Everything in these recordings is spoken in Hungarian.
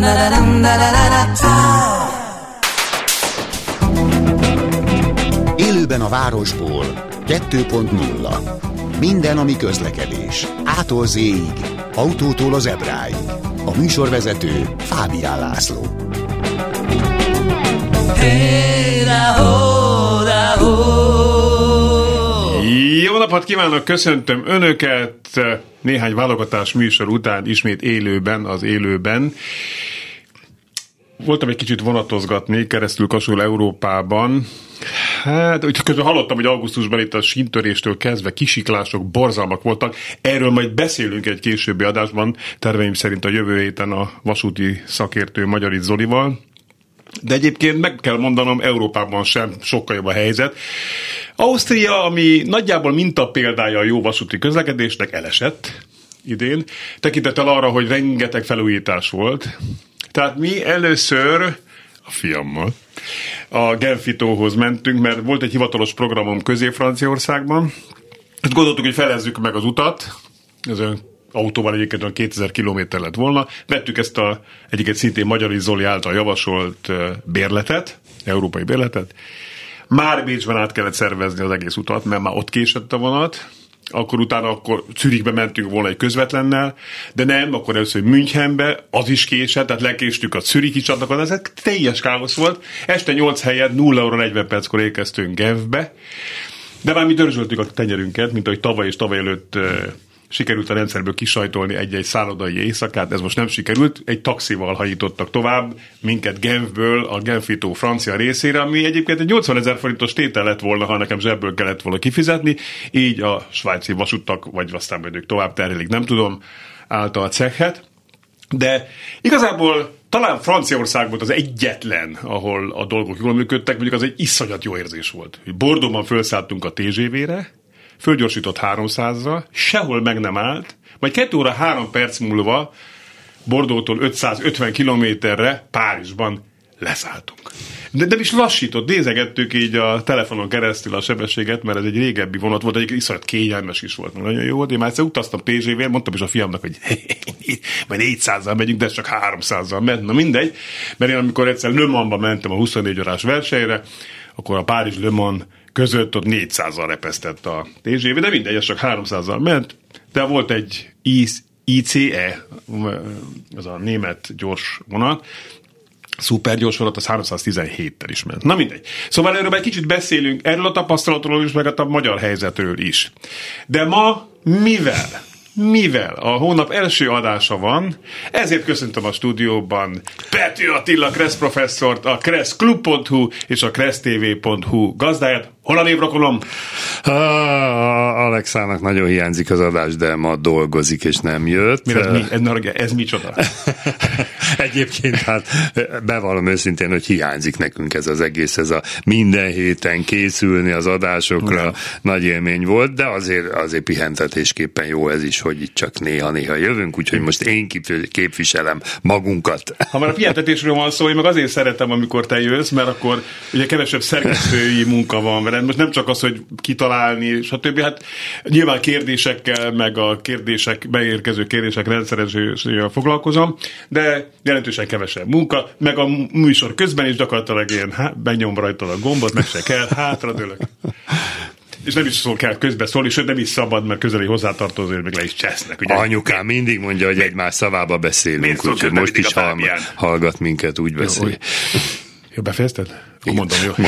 Élőben a városból 2.0. Minden, ami közlekedés. A-tól Z-ig, autótól az ebráig. A műsorvezető Fábián László. Jó napot kívánok, köszöntöm Önöket néhány válogatás műsor után ismét élőben, az élőben. Voltam egy kicsit vonatozgatni keresztül Kasul Európában. Hát, úgy közben hallottam, hogy augusztusban itt a síntöréstől kezdve kisiklások, borzalmak voltak. Erről majd beszélünk egy későbbi adásban, terveim szerint a jövő héten a vasúti szakértő Magyarics Zolival. De egyébként meg kell mondanom, Európában sem sokkal jobb a helyzet. Ausztria, ami nagyjából mintapéldája a jó vasúti közlekedésnek, elesett idén, tekintettel arra, hogy rengeteg felújítás volt. Tehát mi először a fiammal a Genfitóhoz mentünk, mert volt egy hivatalos programom Közép-Franciaországban. Ezt gondoltuk, hogy felezzük meg az utat, ez autóval egyébként 2000 kilométer lett volna. Vettük ezt egyiket szintén Magyarics Zoli által javasolt bérletet, európai bérletet. Már Bécsben át kellett szervezni az egész utat, mert már ott késett a vonat. Akkor Zürichbe mentünk volna egy közvetlennel, de nem, akkor először Münchenbe, az is késett, tehát lekéstük a zürichi csatlakozást, ez teljes káosz volt. Este 8 helyett 0 óra 40 perckor érkeztünk Genfbe, de már mi dörzsöltük a tenyerünket, mint ahogy tavaly és tavaly előtt sikerült a rendszerből kisajtolni egy-egy szállodai éjszakát, ez most nem sikerült, egy taxival hajítottak tovább minket Genfből a Genfitó francia részére, ami egyébként egy 80 000 forintos tétel lett volna, ha nekem zsebből kellett volna kifizetni, így a svájci vasúttak, vagy aztán majd ők tovább terhelik, nem tudom, állta a cekhet. De igazából talán Franciaország volt az egyetlen, ahol a dolgok jól működtek, mondjuk az egy iszonyat jó érzés volt. Bordeauxban felszálltunk a TGV-re, fölgyorsított 300-ra, sehol meg nem állt, majd 2 óra 3 perc múlva Bordeauxtól 550 kilométerre Párizsban leszálltunk. De nem is lassított, nézegettük így a telefonon keresztül a sebességet, mert ez egy régebbi vonat volt, egyik iszonyat kényelmes is volt, nagyon jó volt. Én már egyszer utaztam TGV-n, mondtam is a fiamnak, hogy majd 400-zal megyünk, de ez csak 300-zal ment. Na mindegy, mert én amikor egyszer Le Mansba mentem a 24 órás versenyre, akkor a Párizs-Le Mans között ott 400-zal repesztett a TGV, de mindegy, ez csak 300-zal ment, de volt egy ICE, az a német gyors vonat, szuper gyors vonat, az 317-tel is ment. Na mindegy. Szóval erről egy kicsit beszélünk, erről a tapasztalatról is, meg a magyar helyzetről is. De ma mivel a hónap első adása van, ezért köszöntöm a stúdióban Pető Attila Kressz professzort, a kresszklub.hu és a kressztv.hu gazdáját. Hol a névrokolom? Alexának nagyon hiányzik az adás, de ma dolgozik és nem jött. Ez micsoda? Egyébként hát bevallom őszintén, hogy hiányzik nekünk ez az egész, ez a minden héten készülni az adásokra, nagy élmény volt, de azért pihentetésképpen jó ez is, hogy itt csak néha-néha jövünk, úgyhogy most én képviselem magunkat. Ha már a pihentetésről van szó, én meg azért szeretem, amikor te jössz, mert akkor ugye kevesebb szerkesztői munka van veled. Most nem csak az, hogy kitalálni, stb. Hát nyilván kérdésekkel, meg a beérkező kérdések rendszerességgel foglalkozom, de jelentősen kevesebb munka, meg a műsor közben is gyakorlatilag én benyom rajta a gombot, meg se kell, hátradőlök. És nem is kell közbeszólni, sőt nem is szabad, mert közeli hozzátartozó, hogy meg le is csesznek. Ugye? Anyukám mindig mondja, hogy egymás szavába beszélünk, úgyhogy most is hallgat minket, úgy beszél. Jó, befejezted? Akkor mondom, jó.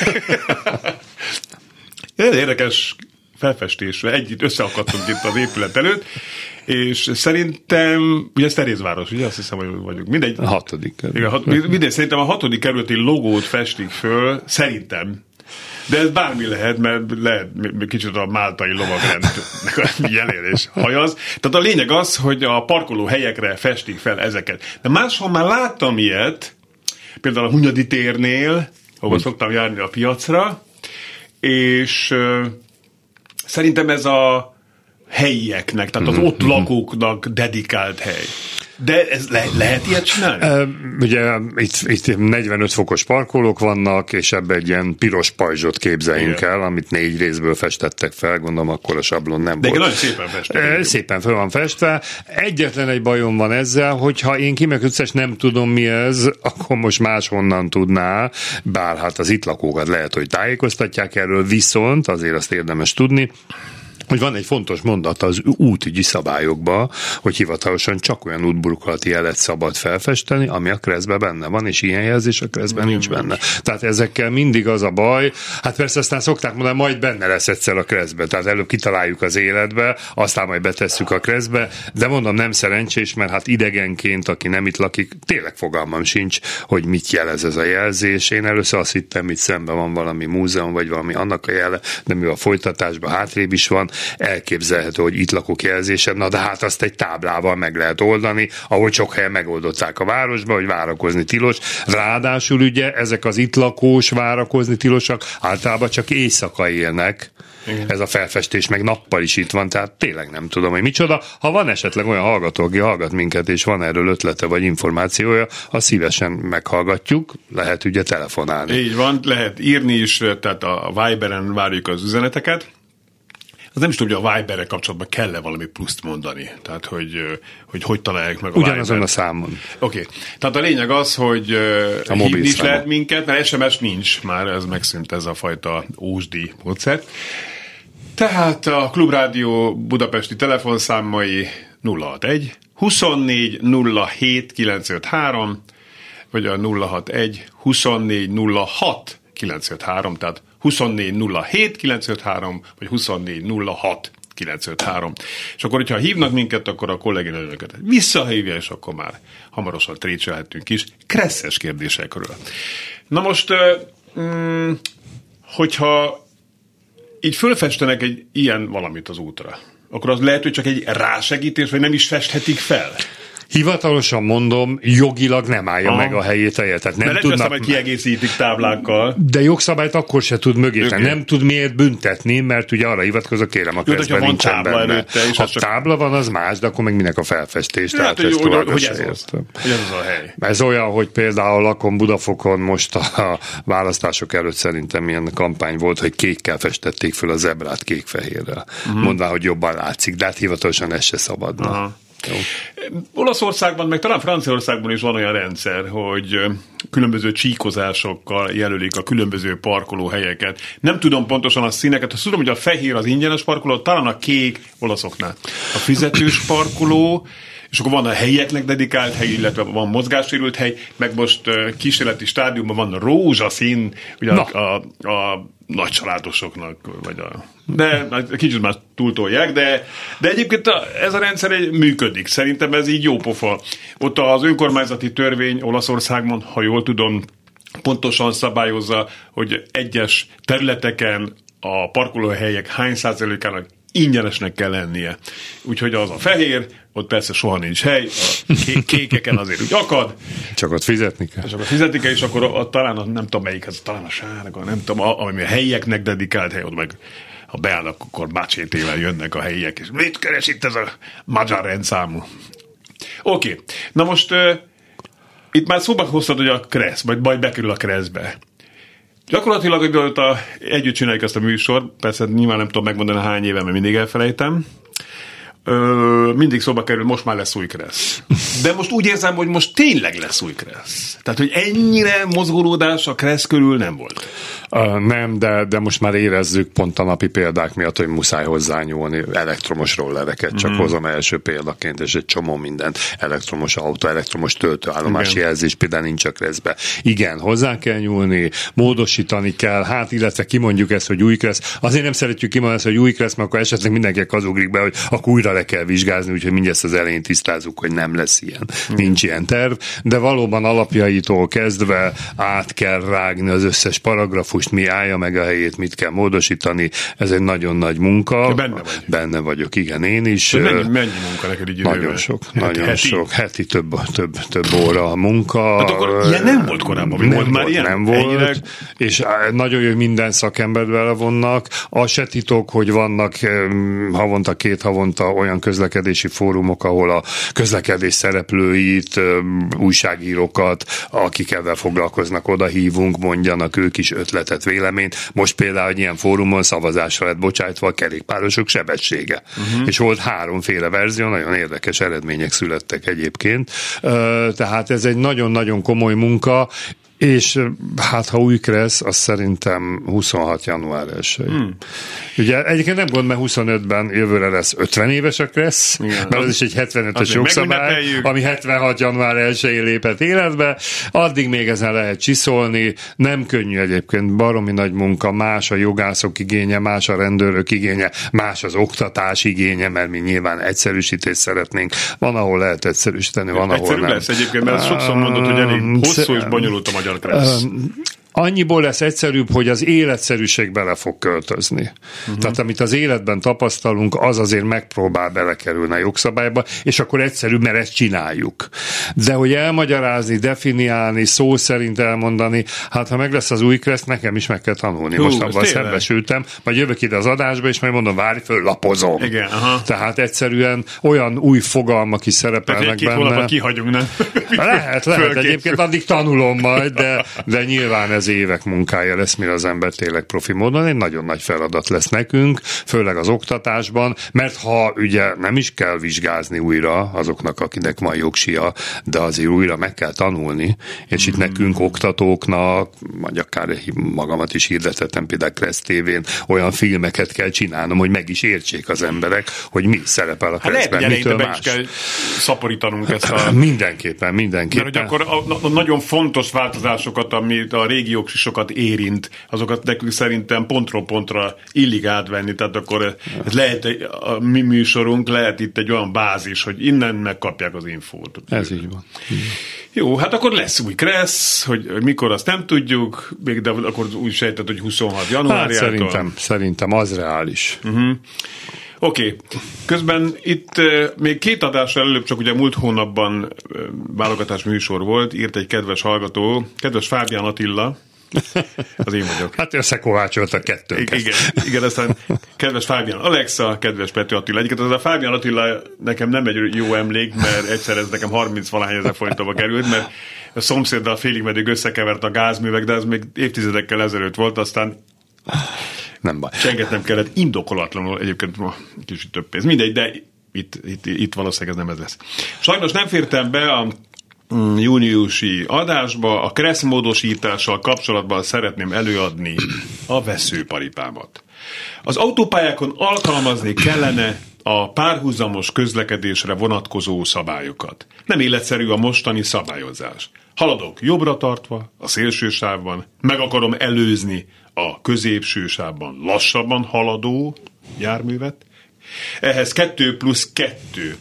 Érdekes felfestésre. Együtt összeakadtunk itt az épület előtt, és szerintem, ugye ez Terézváros, ugye azt hiszem, hogy vagyunk. Mindegy. A 6. Mindegy, szerintem a 6. kerületi logót festik föl, szerintem. De ez bármi lehet, mert lehet kicsit a máltai lovagrendnek a jelén és hajaz. Tehát a lényeg az, hogy a parkoló helyekre festik fel ezeket. De máshol már láttam ilyet, például a Hunyadi térnél, ahol szoktam járni a piacra, és szerintem ez a helyieknek, tehát az ott lakóknak dedikált hely. De ez lehet ilyet csinálni? Ugye itt 45 fokos parkolók vannak, és ebbe egy ilyen piros pajzsot képzeljünk el, amit 4 részből festettek fel, gondolom akkor a sablon nem volt. De nagyon szépen festve. Szépen fel van festve. Egyetlen egy bajom van ezzel, hogyha én kimegyek utcán, és nem tudom mi ez, akkor most máshonnan tudná, bár hát az itt lakókat lehet, hogy tájékoztatják erről, viszont azért azt érdemes tudni, hogy van egy fontos mondat az útügyi szabályokban, hogy hivatalosan csak olyan útburkolati jelet szabad felfesteni, ami a kreszben benne van, és ilyen jelzés a kreszben nincs benne. Tehát ezekkel mindig az a baj, hát persze aztán szokták mondani, majd benne lesz egyszer a kreszbe, tehát előbb kitaláljuk az életbe, aztán majd betesszük a kreszbe, de mondom, nem szerencsés, mert hát idegenként, aki nem itt lakik, tényleg fogalmam sincs, hogy mit jelez ez a jelzés. Én először azt hittem, hogy szemben van valami múzeum, vagy valami annak a jele, de mivel a folytatásban hátrébb is van, elképzelhető, hogy itt lakok jelzése, na de hát azt egy táblával meg lehet oldani, ahogy sok helyen megoldották a városba, hogy várakozni tilos. Ráadásul ugye ezek az itt lakós várakozni tilosak általában csak éjszaka élnek. Igen. Ez a felfestés meg nappal is itt van, tehát tényleg nem tudom, hogy micsoda. Ha van esetleg olyan hallgató, aki hallgat minket, és van erről ötlete vagy információja, azt szívesen meghallgatjuk, lehet ugye telefonálni. Így van, lehet írni is, tehát a Viberen várjuk az üzeneteket. Az nem is tudom, hogy a Viberre kapcsolatban kell-e valami pluszt mondani. Tehát, hogy találják meg a Vibert. Ugyanazon a számon. Oké. Tehát a lényeg az, hogy hívni is lehet minket, mert SMS nincs, már ez megszűnt ez a fajta ósdi módszer. Tehát a Klubrádió budapesti telefonszámai 061 24 07 953, vagy a 061 24 06 953, tehát 24 07 953, vagy 24 06 953. És akkor, hogyha hívnak minket, akkor a kolléginőnöket visszahívja, és akkor már hamarosan trécselhetünk is kresszes kérdésekről. Na most, hogyha így fölfestenek egy ilyen valamit az útra, akkor az lehet, hogy csak egy rásegítés, vagy nem is festhetik fel. Hivatalosan mondom, jogilag nem állja meg a helyét tehát nem tudnak, hogy kiegészítik táblákkal. De jogszabályt akkor se tud mögé. Nem tud miért büntetni, mert ugye arra hivatkozok, kérem, a kreszben nincsen benne. Ha tábla van, az más, de akkor meg minek a felfestés. Tehát hogy ez az a hely. Ez olyan, hogy például lakom Budafokon most a választások előtt szerintem ilyen kampány volt, hogy kékkel festették föl a zebrát kék-fehérrel. Mondván, hogy jobban látszik, de hát hivatalosan ez se szabadna. Aha. Jó. Olaszországban, meg talán Franciaországban is van olyan rendszer, hogy különböző csíkozásokkal jelölik a különböző parkolóhelyeket. Nem tudom pontosan a színeket, azt tudom, hogy a fehér az ingyenes parkoló, talán a kék olaszoknál a fizetős parkoló, és akkor van a helyeknek dedikált hely, illetve van mozgássérült hely, meg most kísérleti stádiumban van a rózsaszín, ugye a nagycsaládosoknak, vagy de kicsit már túltolják, de egyébként ez a rendszer működik. Szerintem ez így jó pofa. Ott az önkormányzati törvény Olaszországban, ha jól tudom, pontosan szabályozza, hogy egyes területeken a parkolóhelyek hány százalékának ingyenesnek kell lennie. Úgyhogy az a fehér, ott persze soha nincs hely, a kékeken azért úgy akad. Csak ott fizetni kell. Csak ott fizetni kell, és akkor talán nem tudom melyik, ez talán a sárga, nem tudom, ami a helyieknek dedikált hely, ott meg ha beállnak, akkor mácsétével jönnek a helyiek, és mit keres itt ez a magyar rendszámú? Oké. Na most itt már szóba hoztad, hogy a kressz, majd bekerül a kresszbe. Gyakorlatilag, hogy együtt csináljuk ezt a műsort, persze nyilván nem tudom megmondani hány éve, mert mindig elfelejtem, mindig szóba kerül, most már lesz új kressz. De most úgy érzem, hogy most tényleg lesz új kressz. Tehát, hogy ennyire mozgolódás a kressz körül nem volt. Nem, de most már érezzük pont a napi példák miatt, hogy muszáj hozzányúlni elektromos rollereket, csak hozom első példaként, és egy csomó mindent. Elektromos autó, elektromos töltőállomási jelzés például nincs a kresszbe. Igen, hozzá kell nyúlni, módosítani kell, hát illetve kimondjuk ezt, hogy új kressz. Azért nem szeretjük kimondani ezt, hogy új kressz, mert akkor esetleg mindenki hazuglik be, hogy akkor újra le kell vizsgázni, úgyhogy mindezt az elején tisztázzuk, hogy nem lesz ilyen. Nincs ilyen terv, de valóban alapjaitól kezdve át kell rágni az összes paragrafus, paragrafust mi állja meg a helyét, mit kell módosítani, ez egy nagyon nagy munka. Benne vagyok, igen, én is. Mennyi munka neked így Nagyon sok. Heti több óra a munka. Hát akkor ilyen nem volt korábban, volt már ilyen? Nem volt, és nagyon jó, hogy minden szakembert belevonnak. Az se titok, hogy vannak két havonta olyan közlekedési fórumok, ahol a közlekedés szereplőit, újságírókat, akik ebben foglalkoznak, oda hívunk, mondjanak ők is ötletet, véleményt. Most például egy ilyen fórumon szavazásra lett bocsájtva a kerékpárosok sebessége. És volt 3 verzió, nagyon érdekes eredmények születtek egyébként. Tehát ez egy nagyon-nagyon komoly munka, és hát ha új KRESZ, az szerintem 26. január 1. Ugye egyébként nem gond, mert 25-ben jövőre lesz 50 éves a KRESZ, mert az is egy 75-ös jogszabály, ami 76. január 1-én lépett életbe, addig még ezen lehet csiszolni, nem könnyű egyébként, baromi nagy munka, más a jogászok igénye, más a rendőrök igénye, más az oktatás igénye, mert mi nyilván egyszerűsítést szeretnénk, van, ahol lehet egyszerűsíteni, van, ahol nem. Lesz egyébként, mert sokszor mondod, hogy elég hosszú és bonyolult a magyar KRESZ. Annyiból lesz egyszerűbb, hogy az életszerűség bele fog költözni. Tehát amit az életben tapasztalunk, az azért megpróbál belekerülni a jogszabályba, és akkor egyszerűbb, mert ezt csináljuk. De hogy elmagyarázni, definiálni, szó szerint elmondani, hát ha meg lesz az új KRESZ, nekem is meg kell tanulni. Most abban szembesültem, majd jövök ide az adásba, és majd mondom, várj föl, lapozom. Igen, tehát egyszerűen olyan új fogalmak is szerepelnek benne. 2 hónapban kihagyunk, nem? Lehet, egyébként addig tanulom majd, de nyilván ez évek munkája lesz, mire az ember tényleg profi módon. Egy nagyon nagy feladat lesz nekünk, főleg az oktatásban, mert ha ugye nem is kell vizsgázni újra azoknak, akinek van jogsia, de azért újra meg kell tanulni, és itt nekünk oktatóknak, vagy akár magamat is hirdetettem például KRESZ TV-n, olyan filmeket kell csinálnom, hogy meg is értsék az emberek, hogy mi szerepel a KRESZ-ben, mitől más. Is kell szaporítanunk ezt a... Mindenképpen. Mert hogy akkor a nagyon fontos változásokat, amit a régiók sokat érint, azokat nekünk szerintem pontról pontra illik átvenni, tehát akkor ez lehet a mi műsorunk, lehet itt egy olyan bázis, hogy innen megkapják az infót. Ez így van. Jó, hát akkor lesz új KRESZ, hogy mikor azt nem tudjuk, de akkor úgy sejtett, hogy 26 januárjától. Hát szerintem az reális. Oké. Közben itt még 2 adással előbb, csak ugye múlt hónapban válogatás műsor volt, írt egy kedves hallgató, kedves Fábián Attila, az én vagyok. Hát összekovácsoltak kettőnket. Igen, aztán kedves Fábián Alexa, kedves Pető Attila. Egyébként az a Fábián Attila nekem nem egy jó emlék, mert egyszer ez nekem 30-valahány ezer forintba került, mert a szomszéddal félig meddig összekevert a gázművek, de ez még évtizedekkel ezelőtt volt, aztán nem baj. Sengetnem kellett indokolatlanul, egyébként kicsit több pénz. Mindegy, de itt valószínűleg ez nem ez lesz. Sajnos nem fértem be a júniusi adásba, a KRESZ módosítással kapcsolatban szeretném előadni a veszőparipámat. Az autópályákon alkalmazni kellene a párhuzamos közlekedésre vonatkozó szabályokat. Nem életszerű a mostani szabályozás. Haladok jobbra tartva, a szélső sávban, meg akarom előzni a középső sávban lassabban haladó járművet. Ehhez 2+2,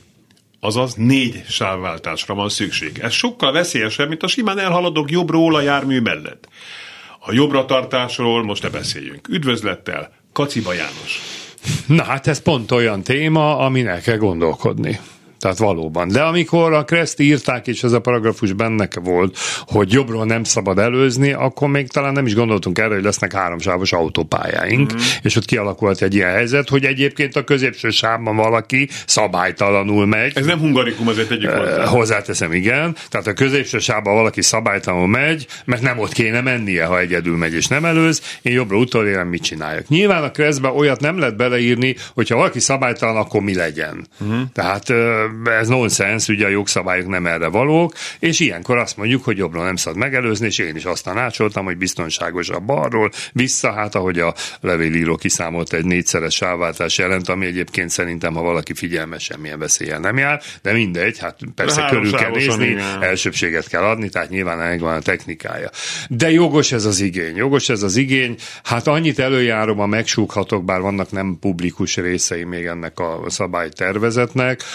azaz 4 sávváltásra van szükség. Ez sokkal veszélyesebb, mint a simán elhaladok jobbról a jármű mellett. A jobbra tartásról most ne beszéljünk. Üdvözlettel, Kaciba János. Na hát ez pont olyan téma, amin el kell gondolkodni. Tehát valóban. De amikor a KRESZ-t írták, és ez a paragrafus benne volt, hogy jobbról nem szabad előzni, akkor még talán nem is gondoltunk erre, hogy lesznek 3-sávos autópályáink, és ott kialakult egy ilyen helyzet, hogy egyébként a középső sávban valaki szabálytalanul megy. Ez nem hungarikum, azért egyik hozzáteszem, igen. Tehát a középső sávban valaki szabálytalanul megy, mert nem ott kéne mennie, ha egyedül megy és nem előz. Én jobbra utolérem, mit csináljak. Nyilván a KRESZ-be olyat nem lehet beleírni, hogyha valaki szabálytalan, akkor mi legyen. Tehát ez nonsens, ugye a jogszabályok nem erre valók, és ilyenkor azt mondjuk, hogy jobbról nem szabad megelőzni, és én is azt tanácsoltam, hogy biztonságosabb balról, vissza, hát ahogy a levélíró kiszámolt, egy 4-szeres sávváltás jelent, ami egyébként szerintem, ha valaki figyelmes, semmilyen veszéllyel nem jár, de mindegy, hát persze körül kell nézni, elsőbséget kell adni, tehát nyilván ennek van a technikája. De jogos ez az igény, hát annyit előjárom, a megsúghatok, bár vannak nem publikus részei még ennek a szabálytervezetnek, hogy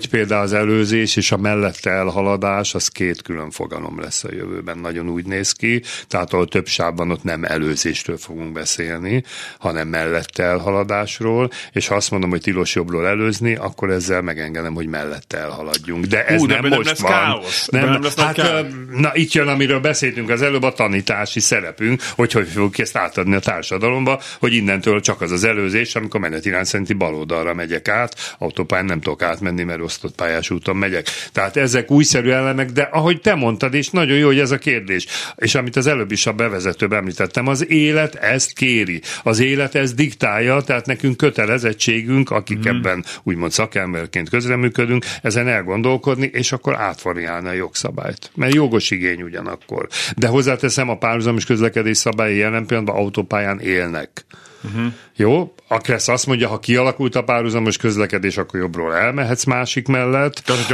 hogy például az előzés és a mellette elhaladás, az két külön fogalom lesz a jövőben, nagyon úgy néz ki, tehát ahol több sávban ott nem előzéstől fogunk beszélni, hanem mellette elhaladásról, és ha azt mondom, hogy tilos jobbról előzni, akkor ezzel megengedem, hogy mellette elhaladjunk. De ez nem most van. Káosz. Nem lesz na itt jön, amiről beszéltünk az előbb, a tanítási szerepünk, hogy fogjuk ezt átadni a társadalomba, hogy innentől csak az előzés, amikor menetirány szerinti baloldalra megyek át, autópályán nem tudok átmenni, mert osztott pályás úton megyek. Tehát ezek újszerű elemek, de ahogy te mondtad, és nagyon jó, hogy ez a kérdés, és amit az előbb is a bevezetőben említettem, az élet ezt kéri. Az élet ezt diktálja, tehát nekünk kötelezettségünk, akik ebben úgymond szakemberként közreműködünk, ezen elgondolkodni, és akkor átvariálni a jogszabályt. Mert jogos igény ugyanakkor. De hozzáteszem, a párhuzamos közlekedés szabályi jelen pillanatban autópályán élnek. Jó? A KRESZ azt mondja, ha kialakult a párhuzamos közlekedés, akkor jobbról elmehetsz másik mellett. Tehát,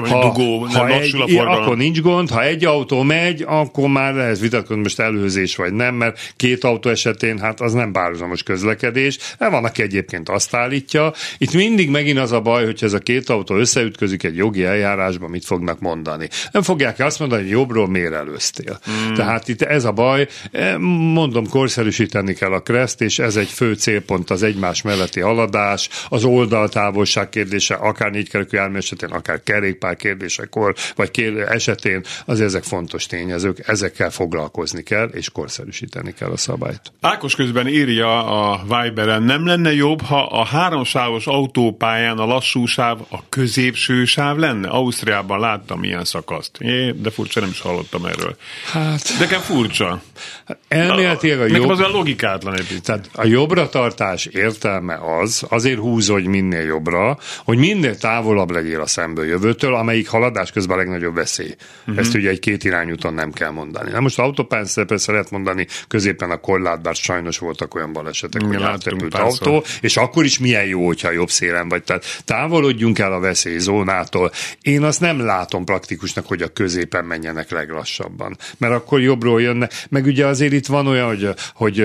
akkor nincs gond, ha egy autó megy, akkor már lehet vitatkozni, most előzés vagy nem, mert két autó esetén hát az nem párhuzamos közlekedés. De van, aki egyébként azt állítja. Itt mindig megint az a baj, hogy ez a két autó összeütközik egy jogi eljárásban, mit fognak mondani. Nem fogják azt mondani, hogy jobbról miért előztél. Tehát itt ez a baj. Mondom, korszerűsíteni kell a KRESZ-t, és ez egy fő célpont, az egymás melletti haladás, az oldaltávolság kérdése, akár négykerekű jármű esetén, akár kerékpár kérdésekor, vagy esetén, azért ezek fontos tényezők, ezekkel foglalkozni kell, és korszerűsíteni kell a szabályt. Ákos közben írja a Viberen, nem lenne jobb, ha a 3-sávos autópályán a lassú sáv a középső sáv lenne? Ausztriában láttam ilyen szakaszt. De furcsa, nem is hallottam erről. Hát... Nekem furcsa. Elméletileg nekem az olyan logikátlan egy picit. Tehát a jobbra tartás értelme azért húzódj minél jobbra, hogy minél távolabb legyél a szemből jövőtől, amelyik haladás közben a legnagyobb veszély. Ezt ugye egy két irányúton nem kell mondani. Na most az autópályán persze lehet mondani középen a korlát, bár sajnos voltak olyan balesetek, hogy átrepült autó, és akkor is milyen jó, hogyha jobb szélen vagy. Tehát távolodjunk el a veszélyzónától. Én azt nem látom praktikusnak, hogy a középen menjenek leglassabban. Mert akkor jobbról jönne. Meg ugye azért itt van olyan, hogy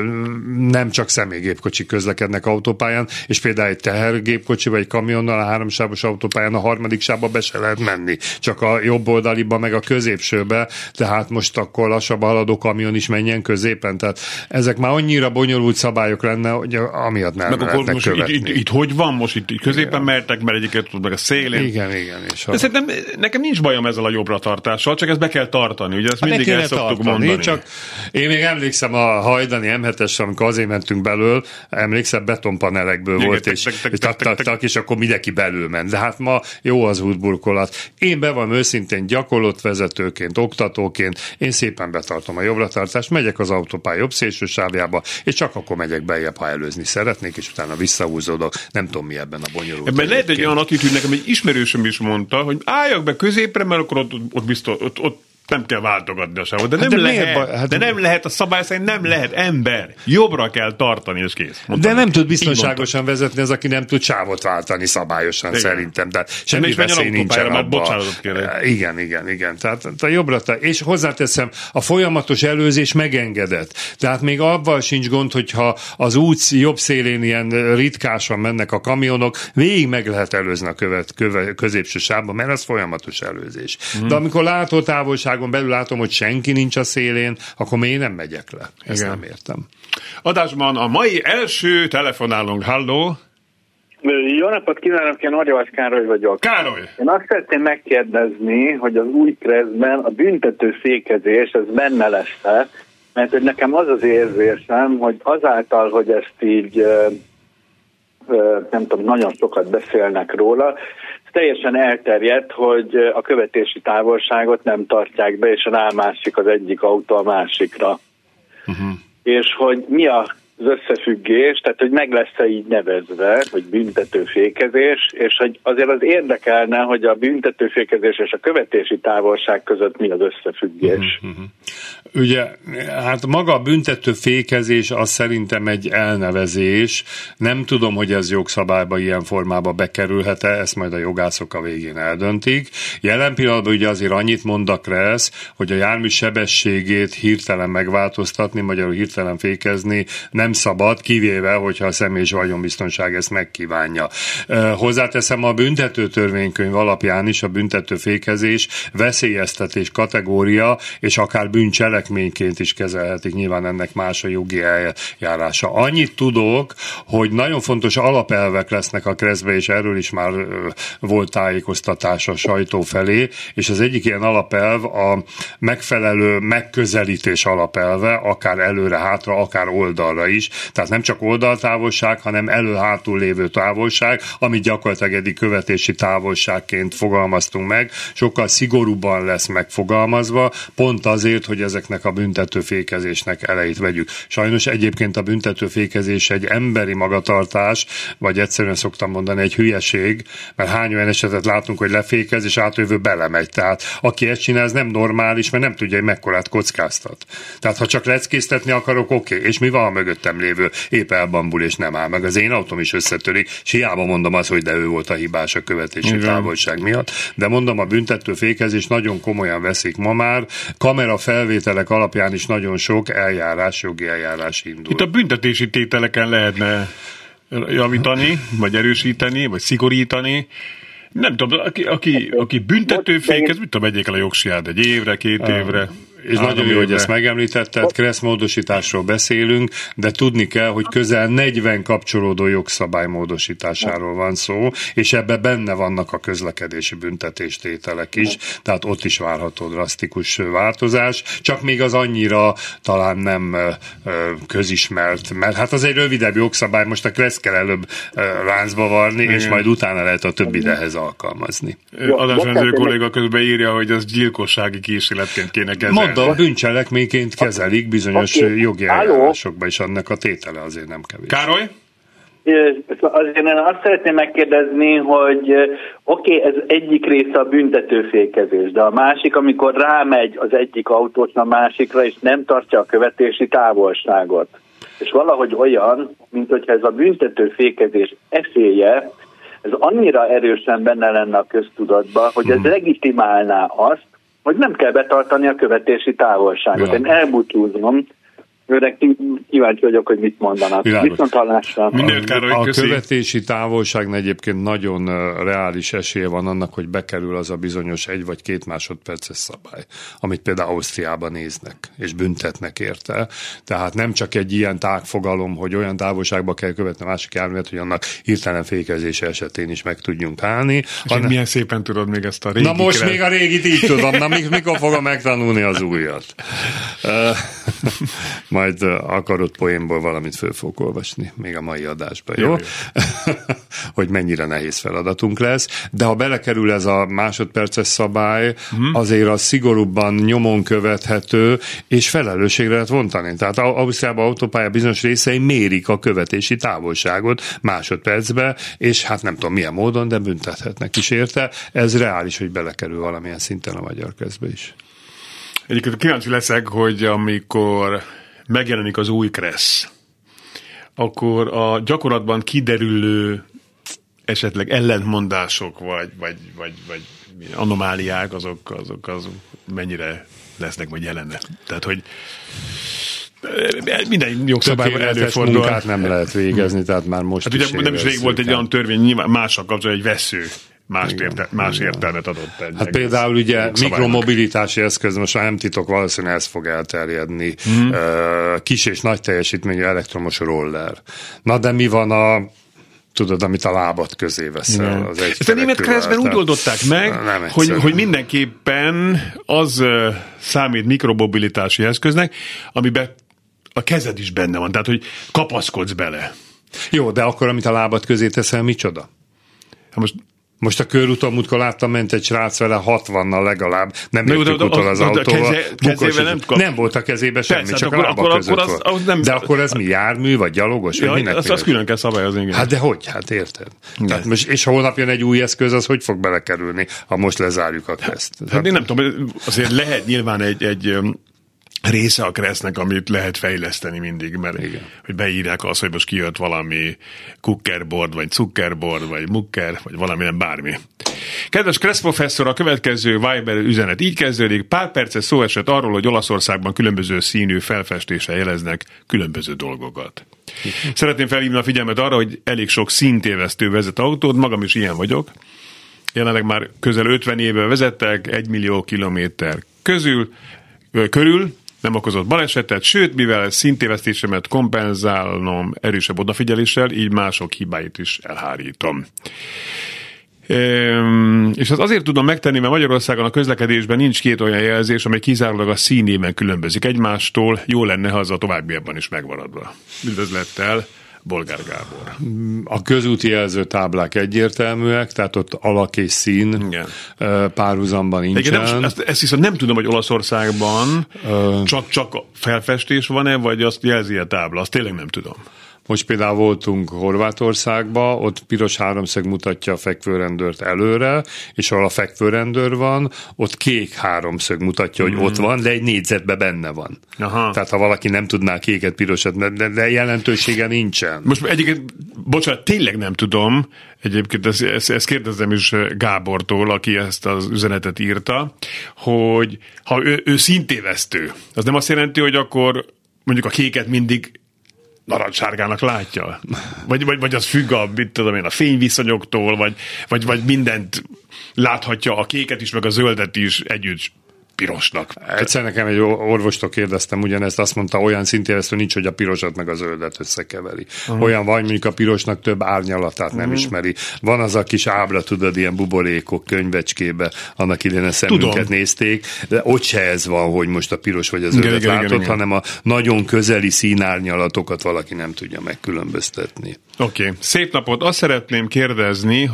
nem csak személygépkocsik közlekednek autópályán, és például egy tehergépkocsi vagy egy kamionnal a 3-sávos autópályán a 3. sávba be se lehet menni, csak a jobb oldaliba meg a középsőbe, tehát most akkor lassabban haladó kamion is menjen középen, tehát ezek már annyira bonyolult szabályok lenne, hogy amiatt nem lehetnek követni. Itt hogy van most? Itt középen mertek, mert egyiket tud meg a szélén. Igen. De szerintem nekem nincs bajom ezzel a jobbra tartással, csak ezt be kell tartani, ugye ezt mindig el szoktuk mondani. Csak én még emlékszem a hajdani M7-esre, amikor azért mentünk belől, emlékszem, betonpanelekből volt, és tak, és akkor mindenki belül ment. De hát ma jó az útburkolat. Én bevallom őszintén gyakorlott vezetőként, oktatóként, én szépen betartom a jobbra-tartást, megyek az autópálya jobb szélső sávjába, és csak akkor megyek beljebb, ha előzni szeretnék, és utána visszahúzódok. Nem tudom, mi ebben a bonyolult. Ebben lehet egy olyan attitűd, nekem egy ismerősöm is mondta, hogy álljak be középre, mert akkor ott biztos, ott nem kell váltogatni a sávot. De nem lehet, a szabály szerint nem lehet, ember. Jobbra kell tartani, és kész. Mondtam, de nem tud biztonságosan vezetni az, aki nem tud sávot váltani szabályosan, igen. Szerintem. Tehát semmi veszély nincsen abban. Igen. Tehát a jobbra, és hozzáteszem, a folyamatos előzés megengedett. Tehát még abban sincs gond, hogyha az út jobb szélén ilyen ritkásan mennek a kamionok, végig meg lehet előzni a középső sávban, mert az folyamatos előzés. De amikor látótávolság belül látom, hogy senki nincs a szélén, akkor még én nem megyek le. Ezt igen. Nem értem. Adásban a mai első telefonálunk. Halló! Jó napot kívánok, én Arjavas Károly vagyok. Károly! Én azt szeretném megkérdezni, hogy az új KRESZ-ben a büntető fékezés, ez benne lesz-e, mert hogy nekem az az érzésem, hogy azáltal, hogy ezt így nem tudom, nagyon sokat beszélnek róla, teljesen elterjedt, hogy a követési távolságot nem tartják be, és rámászik az egyik autó a másikra. És hogy mi az összefüggés, tehát hogy meg lesz-e így nevezve, hogy büntetőfékezés, és hogy azért az érdekelne, hogy a büntetőfékezés és a követési távolság között mi az összefüggés. Ugye, hát maga a büntetőfékezés az szerintem egy elnevezés. Nem tudom, hogy ez jogszabályba ilyen formában bekerülhet-e, ezt majd a jogászok a végén eldöntik. Jelen pillanatban ugye azért annyit mond a KRESZ, hogy a jármű sebességét hirtelen megváltoztatni, magyarul hirtelen fékezni nem szabad, kivéve, hogyha a személyes vagyonbiztonság ezt megkívánja. Hozzáteszem, a büntető törvénykönyv alapján is a büntetőfékezés veszélyeztetés kategória, és akár bűncselekményként is kezelhetik, nyilván ennek más a jogi eljárása. Annyit tudok, hogy nagyon fontos alapelvek lesznek a KRESZ-be, és erről is már volt tájékoztatás a sajtó felé, és az egyik ilyen alapelv a megfelelő megközelítés alapelve, akár előre-hátra, akár oldalra is. Tehát nem csak oldaltávolság, hanem elő-hátul lévő távolság, amit gyakorlatilag eddig követési távolságként fogalmaztunk meg, sokkal szigorúbban lesz megfogalmazva, pont azért, hogy ezeknek a büntetőfékezésnek elejét vegyük. Sajnos egyébként a büntetőfékezés egy emberi magatartás, vagy egyszerűen szoktam mondani, egy hülyeség, mert hány olyan esetet látunk, hogy lefékez, és átjövő belemegy. Tehát aki ezt csinál, ez nem normális, mert nem tudja, hogy mekkorát kockáztat. Tehát ha csak leckéztetni akarok, oké. És mi van a mögöttem lévő? Épp elbambul és nem áll meg. Az én autóm is összetörik, és hiába mondom azt, hogy de ő volt a hibás a követési távolság miatt. De mondom, a büntetőfékezés nagyon komolyan veszik ma már. Kamera felvételek alapján is nagyon sok jogi eljárás indul. Itt a büntetési tételeken lehetne javítani, vagy erősíteni, vagy szigorítani. Nem tudom, aki büntetőfékez, mit tudom, megyék el a jogsiját 1 évre, 2 évre. És nagyon jó, hogy ezt megemlítetted, KRESZ módosításról beszélünk, de tudni kell, hogy közel 40 kapcsolódó jogszabály módosításáról van szó, és ebbe benne vannak a közlekedési büntetéstételek is, tehát ott is várható drasztikus változás, csak még az annyira talán nem közismert, mert hát az egy rövidebb jogszabály, most a KRESZ kell előbb láncba varni, és majd utána lehet a többit ehhez alkalmazni. Adásrendező kolléga közben írja, hogy az gyilkossági kísérletként kéne kezelni. Mondom, bűncselekményként kezelik bizonyos jogi eljárásokban, és annak a tétele azért nem kevés. Károly? Azért én azt szeretném megkérdezni, hogy ez egyik része a büntetőfékezés, de a másik, amikor rámegy az egyik autós a másikra, és nem tartja a követési távolságot. És valahogy olyan, mint hogyha ez a büntetőfékezés eszélye, ez annyira erősen benne lenne a köztudatban, hogy ez legitimálná azt, hogy nem kell betartani a követési távolságot. Én elbúcsúzom, őre kíváncsi vagyok, hogy mit mondanak. Viszonthallásra. A követési távolság egyébként nagyon reális esélye van annak, hogy bekerül az a bizonyos 1 vagy 2 másodperces szabály, amit például Ausztriában néznek, és büntetnek érte. Tehát nem csak egy ilyen tágfogalom, hogy olyan távolságba kell követni a másik járművet, hogy annak hirtelen fékezése esetén is meg tudjunk állni. És milyen szépen tudod még ezt a régi. Na most még a régit így tudom, na mikor fogom megtanulni az újat? Majd akarott poénból valamit föl fogok olvasni, még a mai adásban, jó? Hogy mennyire nehéz feladatunk lesz, de ha belekerül ez a másodperces szabály, azért az szigorúbban nyomon követhető, és felelősségre lehet vontani. Tehát Ausztriában autópálya bizonyos részei mérik a követési távolságot másodpercbe, és hát nem tudom milyen módon, de büntethetnek is érte. Ez reális, hogy belekerül valamilyen szinten a magyar KRESZ-be is. Egyébként kíváncsi leszek, hogy amikor megjelenik az új KRESZ, akkor a gyakorlatban kiderülő esetleg ellentmondások, vagy anomáliák, azok mennyire lesznek, vagy jelennek. Tehát, hogy minden jogszabályban előfordul. Munkát nem lehet végezni, tehát már most hát ugye nem is rég volt egy olyan törvény, nyilván mással kapcsolatban egy vesző. Más értelmet adott egy. Hát például ugye mikromobilitási eszköz, most nem titok, valószínűleg ez fog elterjedni. Kis és nagy teljesítményű elektromos roller. Na de mi van tudod, amit a lábad közé veszel. Ezt a német KRESZ-ben úgy oldották meg, hogy mindenképpen az számít mikromobilitási eszköznek, amiben a kezed is benne van, tehát hogy kapaszkodsz bele. Jó, de akkor, amit a lábad közé teszel, micsoda? Most a körúton múltkor láttam, ment egy srác vele 60-nal legalább, nem jöttük utol az autóval. Nem volt a kezébe semmi, persze, csak a lába között volt. De akkor ez mi, jármű, vagy gyalogos? Azt külön kell szabályozni. Hát de hogy? Hát érted. Tehát most, és ha holnap jön egy új eszköz, az hogy fog belekerülni, ha most lezárjuk a KRESZ-t? Hát én nem tudom, azért lehet nyilván egy része a KRESZ-nek, amit lehet fejleszteni mindig, mert hogy beírják azt, hogy most kijött valami kukkerboard, vagy cukkerboard, vagy mukker, vagy valami, nem bármi. Kedves KRESZ professzor, a következő Viber üzenet így kezdődik. Pár perces szó esett arról, hogy Olaszországban különböző színű felfestéssel jeleznek különböző dolgokat. Szeretném felhívni a figyelmet arra, hogy elég sok színtévesztő vezet autót, magam is ilyen vagyok. Jelenleg már közel 50 éve vezettek, 1 millió kilométer körül nem okozott balesetet, sőt, mivel színtévesztésemet kompenzálnom erősebb odafigyeléssel, így mások hibáit is elhárítom. És ezt azért tudom megtenni, mert Magyarországon a közlekedésben nincs két olyan jelzés, amely kizárólag a színében különbözik egymástól, jó lenne, ha az a továbbiakban is megmaradva. Üdvözlettel, Bolgár Gábor. A közúti jelzőtáblák egyértelműek, tehát ott alak és szín párhuzamban nincsen. Ezt hiszem nem tudom, hogy Olaszországban csak felfestés van-e, vagy azt jelzi a tábla, azt tényleg nem tudom. Most például voltunk Horvátországba, ott piros háromszög mutatja a fekvőrendőrt előre, és ahol a fekvőrendőr van, ott kék háromszög mutatja, hogy ott van, de egy négyzetben benne van. Aha. Tehát ha valaki nem tudná kéket, pirosat, de jelentősége nincsen. Most egyébként, bocsánat, tényleg nem tudom, egyébként ezt kérdezem is Gábortól, aki ezt az üzenetet írta, hogy ha ő színtévesztő, az nem azt jelenti, hogy akkor mondjuk a kéket mindig narancssárgának látja? Vagy az függ a fényviszonyoktól, vagy mindent láthatja, a kéket is, meg a zöldet is együtt pirosnak. Egyszer nekem egy orvostól kérdeztem ugyanezt, azt mondta, olyan szintéresztő nincs, hogy a pirosat meg a zöldet összekeveri. Olyan vagy, mondjuk a pirosnak több árnyalatát nem ismeri. Van az a kis ábra, tudod, ilyen buborékok könyvecskébe, annak idején a szemünket nézték, de ott se ez van, hogy most a piros vagy a zöldet látod, hanem a nagyon közeli színárnyalatokat valaki nem tudja megkülönböztetni. Oké. Szép napot. Azt szeretném kérdezni,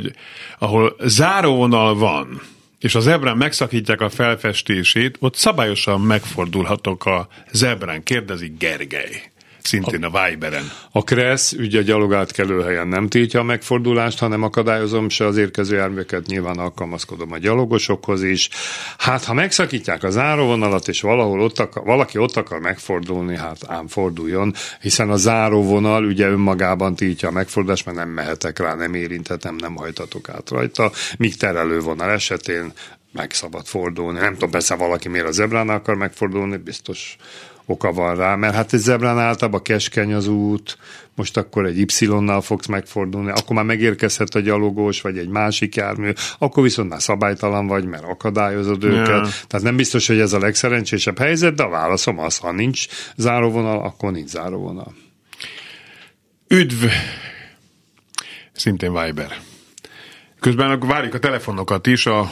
ahol záróvonal van, és a zebrán megszakítják a felfestését, ott szabályosan megfordulhatok a zebrán, kérdezi Gergely. Szintén a Viberen. A KRESZ ugye a gyalogátkelőhelyen nem tiltja a megfordulást, hanem akadályozom se az érkező járműveket, nyilván alkalmazkodom a gyalogosokhoz is. Hát, ha megszakítják a záróvonalat, és valaki ott akar megfordulni, hát ám forduljon, hiszen a záróvonal ugye önmagában tiltja a megfordulást, mert nem mehetek rá, nem érinthetem, nem hajtatok át rajta, míg terelővonal esetén meg szabad fordulni. Nem tudom, persze valaki miért a zebránál akar megfordulni, biztos oka van rá, mert hát egy zebrán általában keskeny az út, most akkor egy Y-nal fogsz megfordulni, akkor már megérkezhet a gyalogos, vagy egy másik jármű, akkor viszont már szabálytalan vagy, mert akadályozod őket. Tehát nem biztos, hogy ez a legszerencsésebb helyzet, de a válaszom az, ha nincs záróvonal, akkor nincs záróvonal. Üdv! Szintén Viber. Közben várjuk a telefonokat is, a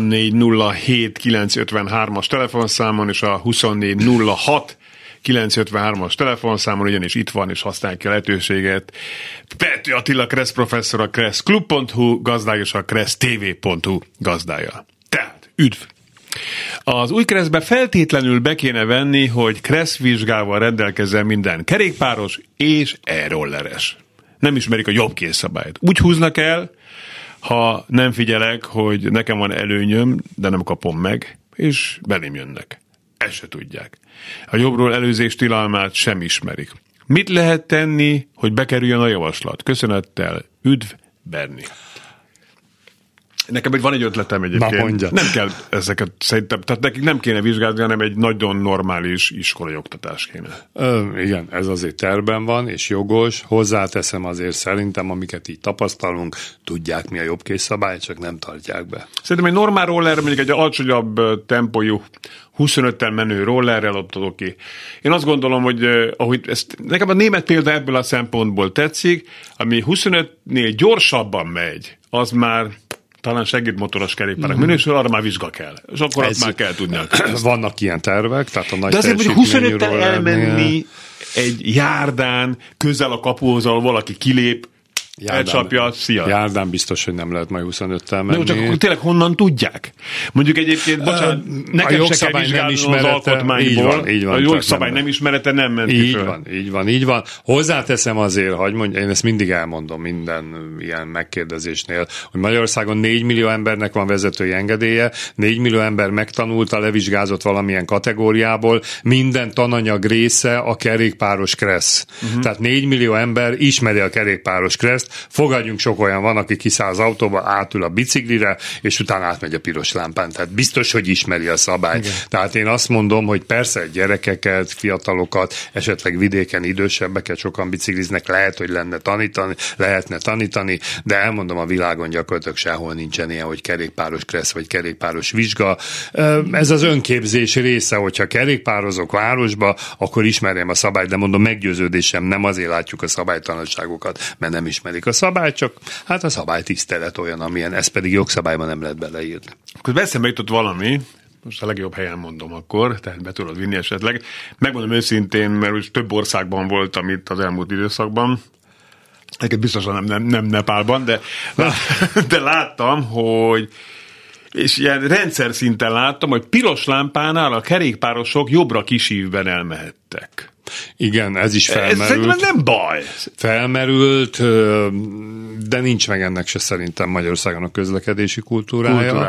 2407953-as telefonszámon és a 2406953-as telefonszámon, ugyanis itt van és használják ki a lehetőséget. Pető Attila Kressz professzor, a kresszklub.hu gazdája és a kressztv.hu gazdája. Tehát, üdv! Az új Kresszbe feltétlenül be kéne venni, hogy Kressz vizsgával rendelkezzen minden kerékpáros és e-rolleres. Nem ismerik a jobbkészszabályt. Úgy húznak el, ha nem figyelek, hogy nekem van előnyöm, de nem kapom meg, és belém jönnek. Ezt se tudják. A jobbról előzés tilalmát sem ismerik. Mit lehet tenni, hogy bekerüljön a javaslat? Köszönettel, üdv, Berni. Nekem van egy ötletem egyébként. Nem kell ezeket szerintem, tehát nekik nem kéne vizsgálni, hanem egy nagyon normális iskolai oktatás kéne. Igen, ez azért tervben van, és jogos. Hozzáteszem azért szerintem, amiket így tapasztalunk, tudják mi a jobbkészszabály, csak nem tartják be. Szerintem egy normál roller, mondjuk egy alacsonyabb tempójú 25-tel menő rollerrel adok ki. Én azt gondolom, hogy ahogy nekem a német példa ebből a szempontból tetszik, ami 25-nél gyorsabban megy, az már talán segédmotoros kerékpárnak minősül, arra már vizsga kell. És akkor azt már kell tudni. Vannak ilyen tervek, tehát a nagy de azért, hogy 25-tel elmenni egy járdán, közel a kapuhoz, ahol valaki kilép, elcsapja, szia. Járdán biztos, hogy nem lehet majd 25-tel menni. De csak akkor tényleg honnan tudják? Mondjuk egyébként, bocsánat, nekem se kell vizsgálni az alkotmányból. Így van, a jogszabály nem ismerete nem ment ki föl. Így van. Hozzáteszem azért, hogy én ezt mindig elmondom minden ilyen megkérdezésnél, hogy Magyarországon 4 millió embernek van vezetői engedélye, 4 millió ember megtanulta, levizsgázott valamilyen kategóriából, minden tananyag része a kerékpáros kressz. Tehát 4 millió ember ismeri a kerékpáros kressz, Kreszt, fogadjunk, sok olyan van, aki kiszáll az autóba, átül a biciklire, és utána átmegy a piros lámpán. Tehát biztos, hogy ismeri a szabályt. Igen. Tehát én azt mondom, hogy persze gyerekeket, fiatalokat, esetleg vidéken idősebbeket sokan bicikliznek, lehet, hogy lehetne tanítani, de elmondom, a világon gyakorlatilag sehol nincsen ilyen, hogy kerékpáros kressz vagy kerékpáros vizsga. Ez az önképzés része, hogyha kerékpározok városba, akkor ismerjem a szabályt, de mondom, meggyőződésem, nem azért látjuk a szabálytalanságokat, mert nem ismerik a szabályt, csak hát a szabálytisztelet olyan, amilyen, ez pedig jogszabályban nem lehet beleírni. Akkor eszembe jutott valami, most a legjobb helyen mondom akkor, tehát be tudod vinni esetleg. Megmondom őszintén, mert úgy több országban voltam itt az elmúlt időszakban, egyébként biztosan nem Nepálban, de láttam, hogy és ilyen rendszer szinten láttam, hogy piros lámpánál a kerékpárosok jobbra kisívben elmehettek. Igen, ez is felmerült. Ez szerintem nem baj. Felmerült, de nincs meg ennek se szerintem Magyarországon a közlekedési kultúrája.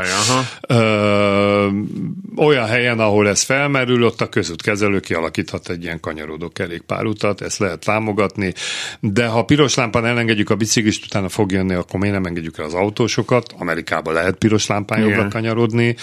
Olyan helyen, ahol ez felmerül, ott a közútkezelő kialakíthat egy ilyen kanyarodó kerékpárutat, ezt lehet támogatni, de ha piros lámpán elengedjük a biciklist, utána fog jönni, akkor miért nem engedjük el az autósokat? Amerikában lehet piros lámpán jobbra kanyarodni.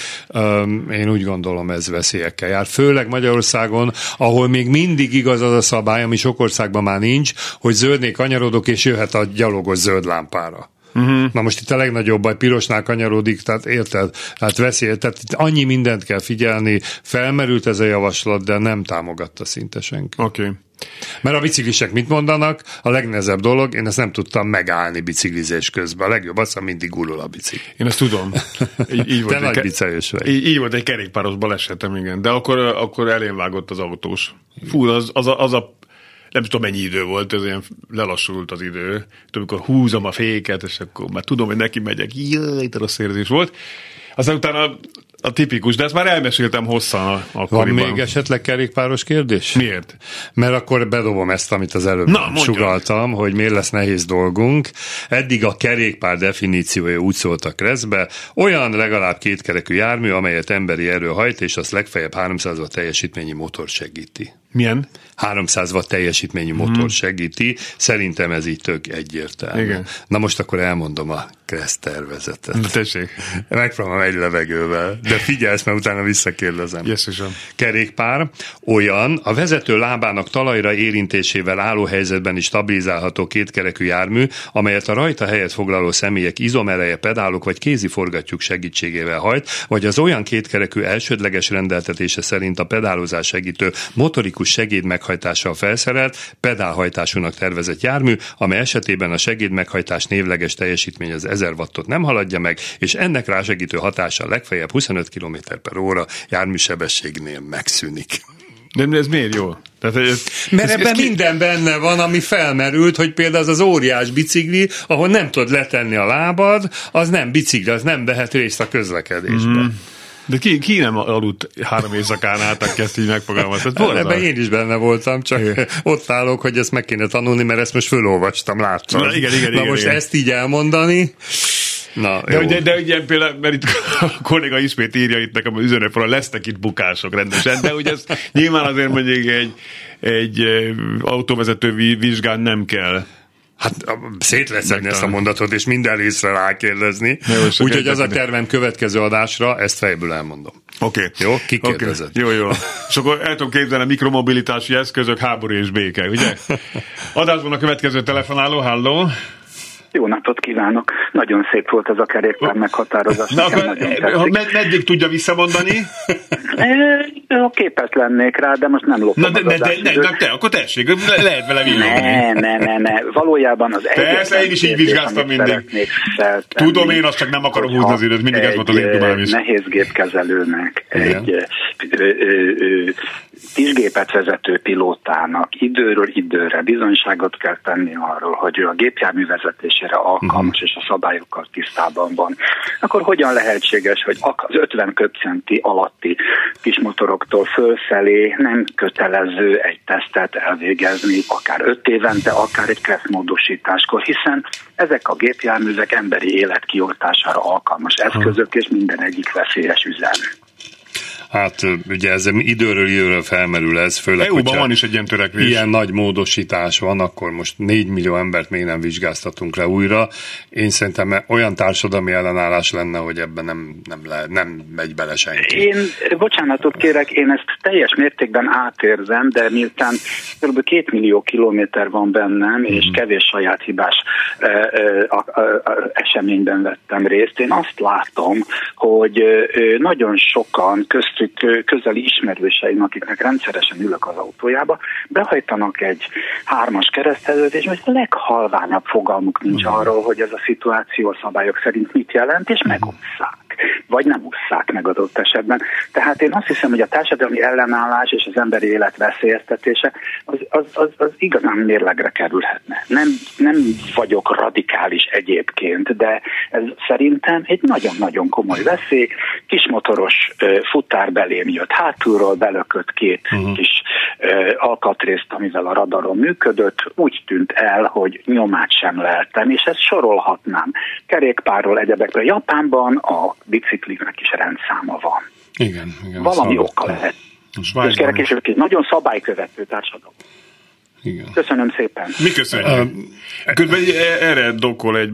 Én úgy gondolom, ez veszélyekkel jár. Főleg Magyarországon, ahol még mindig igaz az a szabály, ami sok országban már nincs, hogy zöldnél kanyarodok, és jöhet a gyalogos zöld lámpára. Na most itt a legnagyobb baj, pirosnál kanyarodik, tehát érted? Hát veszély, tehát annyi mindent kell figyelni, felmerült ez a javaslat, de nem támogatta szinte senki. Oké. Mert a biciklisek mit mondanak? A legnehezebb dolog, én ezt nem tudtam megállni biciklizés közben. A legjobb az, ha mindig gurul a bicikli. Én ezt tudom. Így te nagy bicajos vagy. Így volt egy kerékpáros balesetem, igen. De akkor elém vágott az autós. Fú, az a nem tudom, mennyi idő volt, ez ilyen lelassult az idő. Amikor húzom a féket, és akkor már tudom, hogy neki megyek. Jaj, rossz érzés volt. Aztán utána a tipikus, de ezt már elmeséltem hosszan akkoriban. Van még esetleg kerékpáros kérdés? Miért? Mert akkor bedobom ezt, amit az előbb sugalltam, hogy miért lesz nehéz dolgunk. Eddig a kerékpár definíciója úgy szólt a Kresszbe, olyan legalább kétkerekű jármű, amelyet emberi erő hajt, és azt legfeljebb 300 watt teljesítményű motor segíti. Milyen? 300 watt teljesítményű motor segíti. Szerintem ez így tök egyértelmű. Igen. Na most akkor elmondom a Kressz tervezetet. Tessék. Megpróbálom egy levegővel, de figyelsz, mert utána visszakérdezem. Jesszusom. Kerékpár olyan, a vezető lábának talajra érintésével álló helyzetben is stabilizálható kétkerekű jármű, amelyet a rajta helyet foglaló személyek izomereje, pedálok vagy kézi forgattyúk segítségével hajt, vagy az olyan kétkerekű elsődleges rendeltetése szerint a pedálozás segítő motorikus segédmeghajtással felszerelt, pedálhajtásúnak tervezett jármű, amely esetében a segédmeghajtás névleges teljesítmény az 1000 wattot nem haladja meg, és ennek rásegítő hatása legfeljebb 25 km/h járműsebességnél megszűnik. De ez miért jó? Tehát, mert ebben minden benne van, ami felmerült, hogy például az óriás bicikli, ahol nem tudod letenni a lábad, az nem bicikli, az nem vehet részt a közlekedésben. De ki nem aludt 3 éjszakán át, aki ezt így megfogalmazott? Ebben én is benne voltam, csak ott állok, hogy ezt meg kéne tanulni, mert ezt most fölolvastam, láttam. Igen, most ezt így elmondani... Na, de ugye például, mert itt a kolléga ismét írja itt nekem az üzenőfalon, lesznek itt bukások rendesen, de ugye ez nyilván azért mondjuk egy autóvezető vizsgán nem kell. Hát szét lehet szedni ezt a mondatot, és minden részre rákérdezni. Úgyhogy az a tervem következő adásra, ezt fejből elmondom. Oké. Jó? Kikérdezed. Jó. És akkor el tudom képzelni a mikromobilitási eszközök, háború és béke, ugye? Adásban a következő telefonáló, halló. Jó napot kívánok! Nagyon szép volt ez a kerékpár meghatározás. Na, meddig tudja visszamondani? Képes lennék rá, de most nem lopom akkor tessék, lehet vele villogni. Ne. Valójában az egyetlen... Persze, én is így vizsgáztam mindig. Tudom, én azt csak nem akarom húzni az időt, mindig ez volt az én dumám is. Nehézgépkezelőnek, egy kisgépet vezető pilótának időről időre bizonyságot kell tenni arról, hogy ő a gépjármű vezetésére alkalmas és a szabályokkal tisztában van. Akkor hogyan lehetséges, hogy az 50 köbcenti alatti kismotoroktól fölfelé nem kötelező egy tesztet elvégezni, akár 5 évente, akár egy kresszmódosításkor, hiszen ezek a gépjárművek emberi élet kioltására alkalmas eszközök, és minden egyik veszélyes üzem. Hát ugye ez időről időről felmerül ez, főleg, EU-ban van is egy ilyen törekvés. Ilyen nagy módosítás van, akkor most 4 millió embert még nem vizsgáztatunk le újra. Én szerintem olyan társadalmi ellenállás lenne, hogy ebben nem megy bele senki. Én bocsánatot kérek, én ezt teljes mértékben átérzem, de miután kb. 2 millió kilométer van bennem, és kevés saját hibás eseményben vettem részt, én azt látom, hogy nagyon sokan köztük közeli ismerőseim, akiknek rendszeresen ülök az autójába, behajtanak egy 3-as keresztezőt, és most a leghalványabb fogalmuk nincs arról, hogy ez a szituáció a szabályok szerint mit jelent, és megússzák. Vagy nem ússzák meg adott esetben. Tehát én azt hiszem, hogy a társadalmi ellenállás és az emberi élet veszélyeztetése az igazán mérlegre kerülhetne. Nem vagyok radikális egyébként, de ez szerintem egy nagyon-nagyon komoly veszély. Kismotoros futár belém jött hátulról, belökött 2 kis alkatrészt, amivel a radaron működött, úgy tűnt el, hogy nyomát sem leltem, és ezt sorolhatnám. Kerékpárról, egyebekről. Japánban a bicikliknek is rendszáma van. Igen, valami oka lehet. És egy nagyon szabálykövető társadalom. Igen. Köszönöm szépen. Mi köszönjük. Erre dokol egy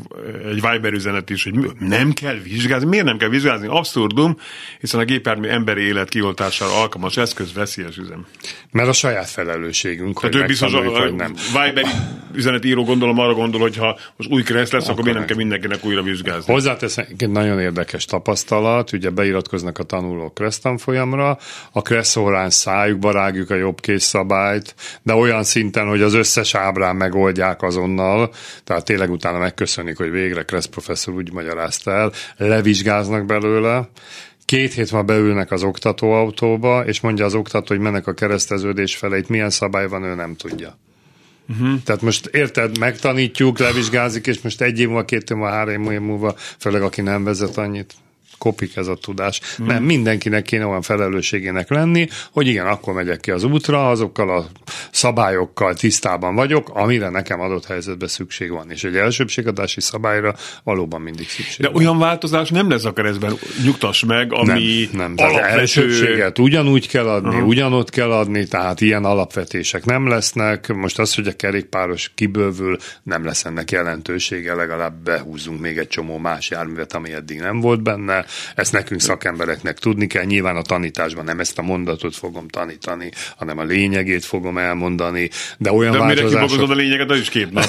Viber üzenet is, hogy nem kell vizsgázni. Miért nem kell vizsgázni? Abszurdum, hiszen a gépjármű emberi élet kioltására alkalmas eszköz, veszélyes üzem. Mert a saját felelősségünk, hogy megtanuljuk, hogy nem. Viber üzenetíró gondolom arra gondol, hogy ha most új kereszt lesz, akkor miért nem kell mindenkinek újra vizsgázni. Hozzáteszem, egy nagyon érdekes tapasztalat, ugye beiratkoznak a tanulók Kressz tanfolyamra, a Kressz órán szájukba rágjuk a jobbkész szabályt, de olyan szinten, hogy az összes ábrán megoldják azonnal, tehát tényleg utána megköszönik, hogy végre Kressz professzor úgy magyarázta el, levizsgáznak belőle, 2 hét már beülnek az oktatóautóba, és mondja az oktató, hogy mennek a kereszteződés fele, itt milyen szabály van, ő nem tudja. Tehát most érted, megtanítjuk, levizsgázik, és most 1 év múlva, 2 év múlva, 3 év múlva, főleg aki nem vezet annyit, kopik ez a tudás. Nem, mindenkinek kéne olyan felelősségének lenni, hogy igen, akkor megyek ki az útra, azokkal a szabályokkal tisztában vagyok, amire nekem adott helyzetben szükség van. És egy elsőbségadási szabályra valóban mindig szükség van. De olyan változás nem lesz a keresztben, nyugtass meg, ami nem. Elsőbséget ugyanúgy kell adni, ugyanott kell adni, tehát ilyen alapvetések nem lesznek. Most az, hogy a kerékpáros kibővül, nem lesz ennek jelentősége, legalább behúzzunk még egy csomó más járművet, ami eddig nem volt benne. Ezt nekünk szakembereknek tudni kell. Nyilván a tanításban nem ezt a mondatot fogom tanítani, hanem a lényegét fogom elmondani. De olyan változások... mire kibogozod a lényeget, az is 2 nap.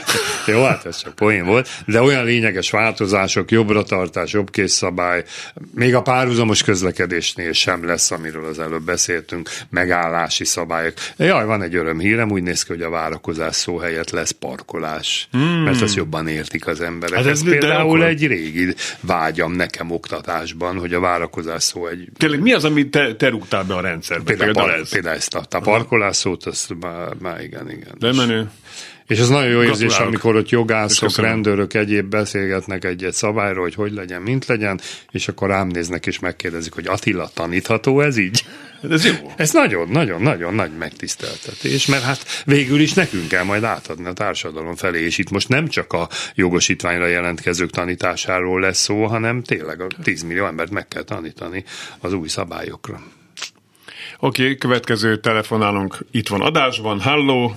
Jó, hát ez csak poén volt. De olyan lényeges változások, jobbra-tartás, jobbkészszabály, még a párhuzamos közlekedésnél sem lesz, amiről az előbb beszéltünk, megállási szabályok. Jaj, van egy örömhírem, úgy néz ki, hogy a várakozás szó helyett lesz parkolás. Mert ezt jobban értik az emberek. Hát ez például egy régi vágyam nekem oktatásban, hogy a várakozás szó egy... Tényleg mi az, amit te rúgtál be a rendszerbe? Például ezt a parkolás szót, azt már igen. De menő. És ez nagyon jó érzés, amikor ott jogászok, rendőrök, egyéb beszélgetnek egy szabályról, hogy legyen, mint legyen, és akkor rám néznek és megkérdezik, hogy Attila, tanítható ez így? Ez jó. Ez nagyon-nagyon nagy megtiszteltetés, mert hát végül is nekünk kell majd átadni a társadalom felé, és itt most nem csak a jogosítványra jelentkezők tanításáról lesz szó, hanem tényleg a 10 millió embert meg kell tanítani az új szabályokra. Oké, következő telefonálunk itt van adásban. Halló!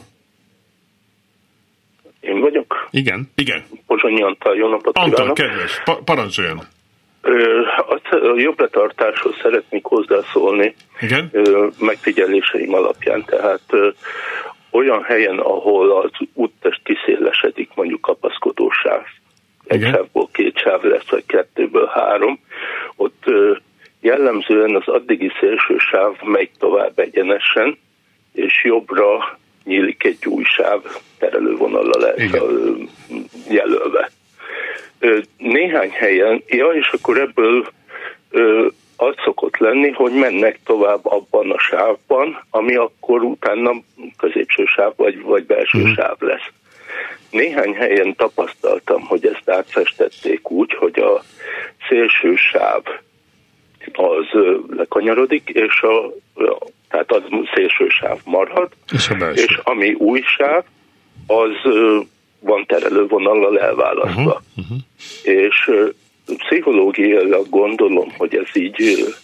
Én vagyok? Igen. Pozsonyi Antal, jó napot kívánok! Antal, kedves, parancsoljon! A jobbletartáshoz szeretnék hozzászólni. Igen? Megfigyeléseim alapján, tehát olyan helyen, ahol az úttest kiszélesedik, mondjuk kapaszkodósáv, egy sávból 2 sáv lesz, vagy 2-ből 3, ott jellemzően az addigi szélső sáv megy tovább egyenesen, és jobbra nyílik egy új sáv, terelővonallal jelölve. Néhány helyen, és akkor ebből az szokott lenni, hogy mennek tovább abban a sávban, ami akkor utána középső sáv vagy belső sáv lesz. Néhány helyen tapasztaltam, hogy ezt átfestették úgy, hogy a szélső sáv az lekanyarodik, és tehát az szélső sáv marad, és ami új sáv, az van terelővonallal elválasztva. És pszichológiailag gondolom, hogy ez így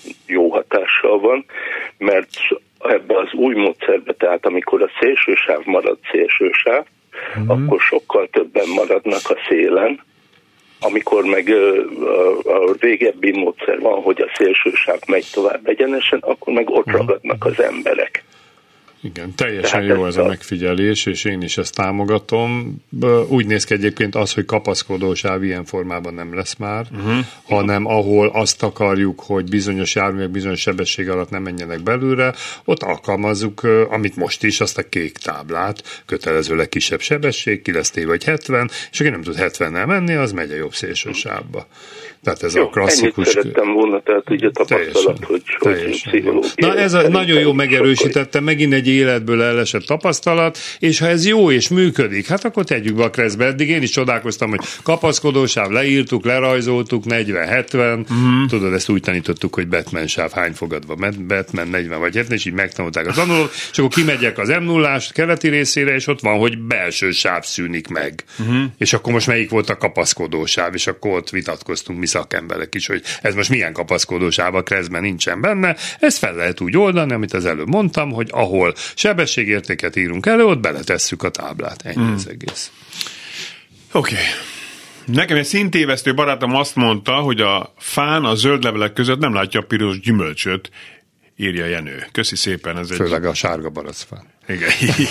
jó hatással van, mert ebbe az új módszerbe, tehát amikor a szélsősáv marad szélsősáv, akkor sokkal többen maradnak a szélen, amikor meg a régebbi módszer van, hogy a szélsősáv megy tovább egyenesen, akkor meg ott ragadnak az emberek. Igen, teljesen jó ez a megfigyelés, és én is ezt támogatom. Úgy néz ki egyébként az, hogy kapaszkodósáv ilyen formában nem lesz már, hanem ahol azt akarjuk, hogy bizonyos járművek bizonyos sebesség alatt nem menjenek belőle, ott alkalmazzuk, amit most is, azt a kék táblát, kötelezőleg kisebb sebesség, ki lesz téve, vagy 70, és aki nem tud 70-nel menni, az megy a jobb szélsősávba. Tehát ez a klasszikus... Ennyit szerettem volna, tehát így a tapasztalat, hogy pszichológia. Na ez nagyon jó megerősítette, megint egy életből elesett tapasztalat, és ha ez jó és működik, hát akkor tegyük be a kreszbe. Eddig én is csodálkoztam, hogy kapaszkodósáv, leírtuk, lerajzoltuk, 40-70, tudod, ezt úgy tanítottuk, hogy Batman sáv hány fogadva, Batman 40 vagy 70, és így megtanulták a tanulók, és akkor kimegyek az M0-ás keleti részére, és ott van, hogy belső sáv szűnik meg. És akkor most melyik volt a kapaszkodósáv, és akkor ott vitatkoztunk mi szakemberek is, hogy ez most milyen kapaszkodósáv, a kreszben nincsen benne, ezt fel lehet úgy oldani, amit az előbb mondtam, hogy ahol sebességértéket írunk elő, ott beletesszük a táblát. Ennyi az egész. Oké. Nekem egy szintévesztő barátom azt mondta, hogy a fán a zöld levelek között nem látja a piros gyümölcsöt, írja Jenő. Köszi szépen. Ez főleg a sárga barackfán. Igen.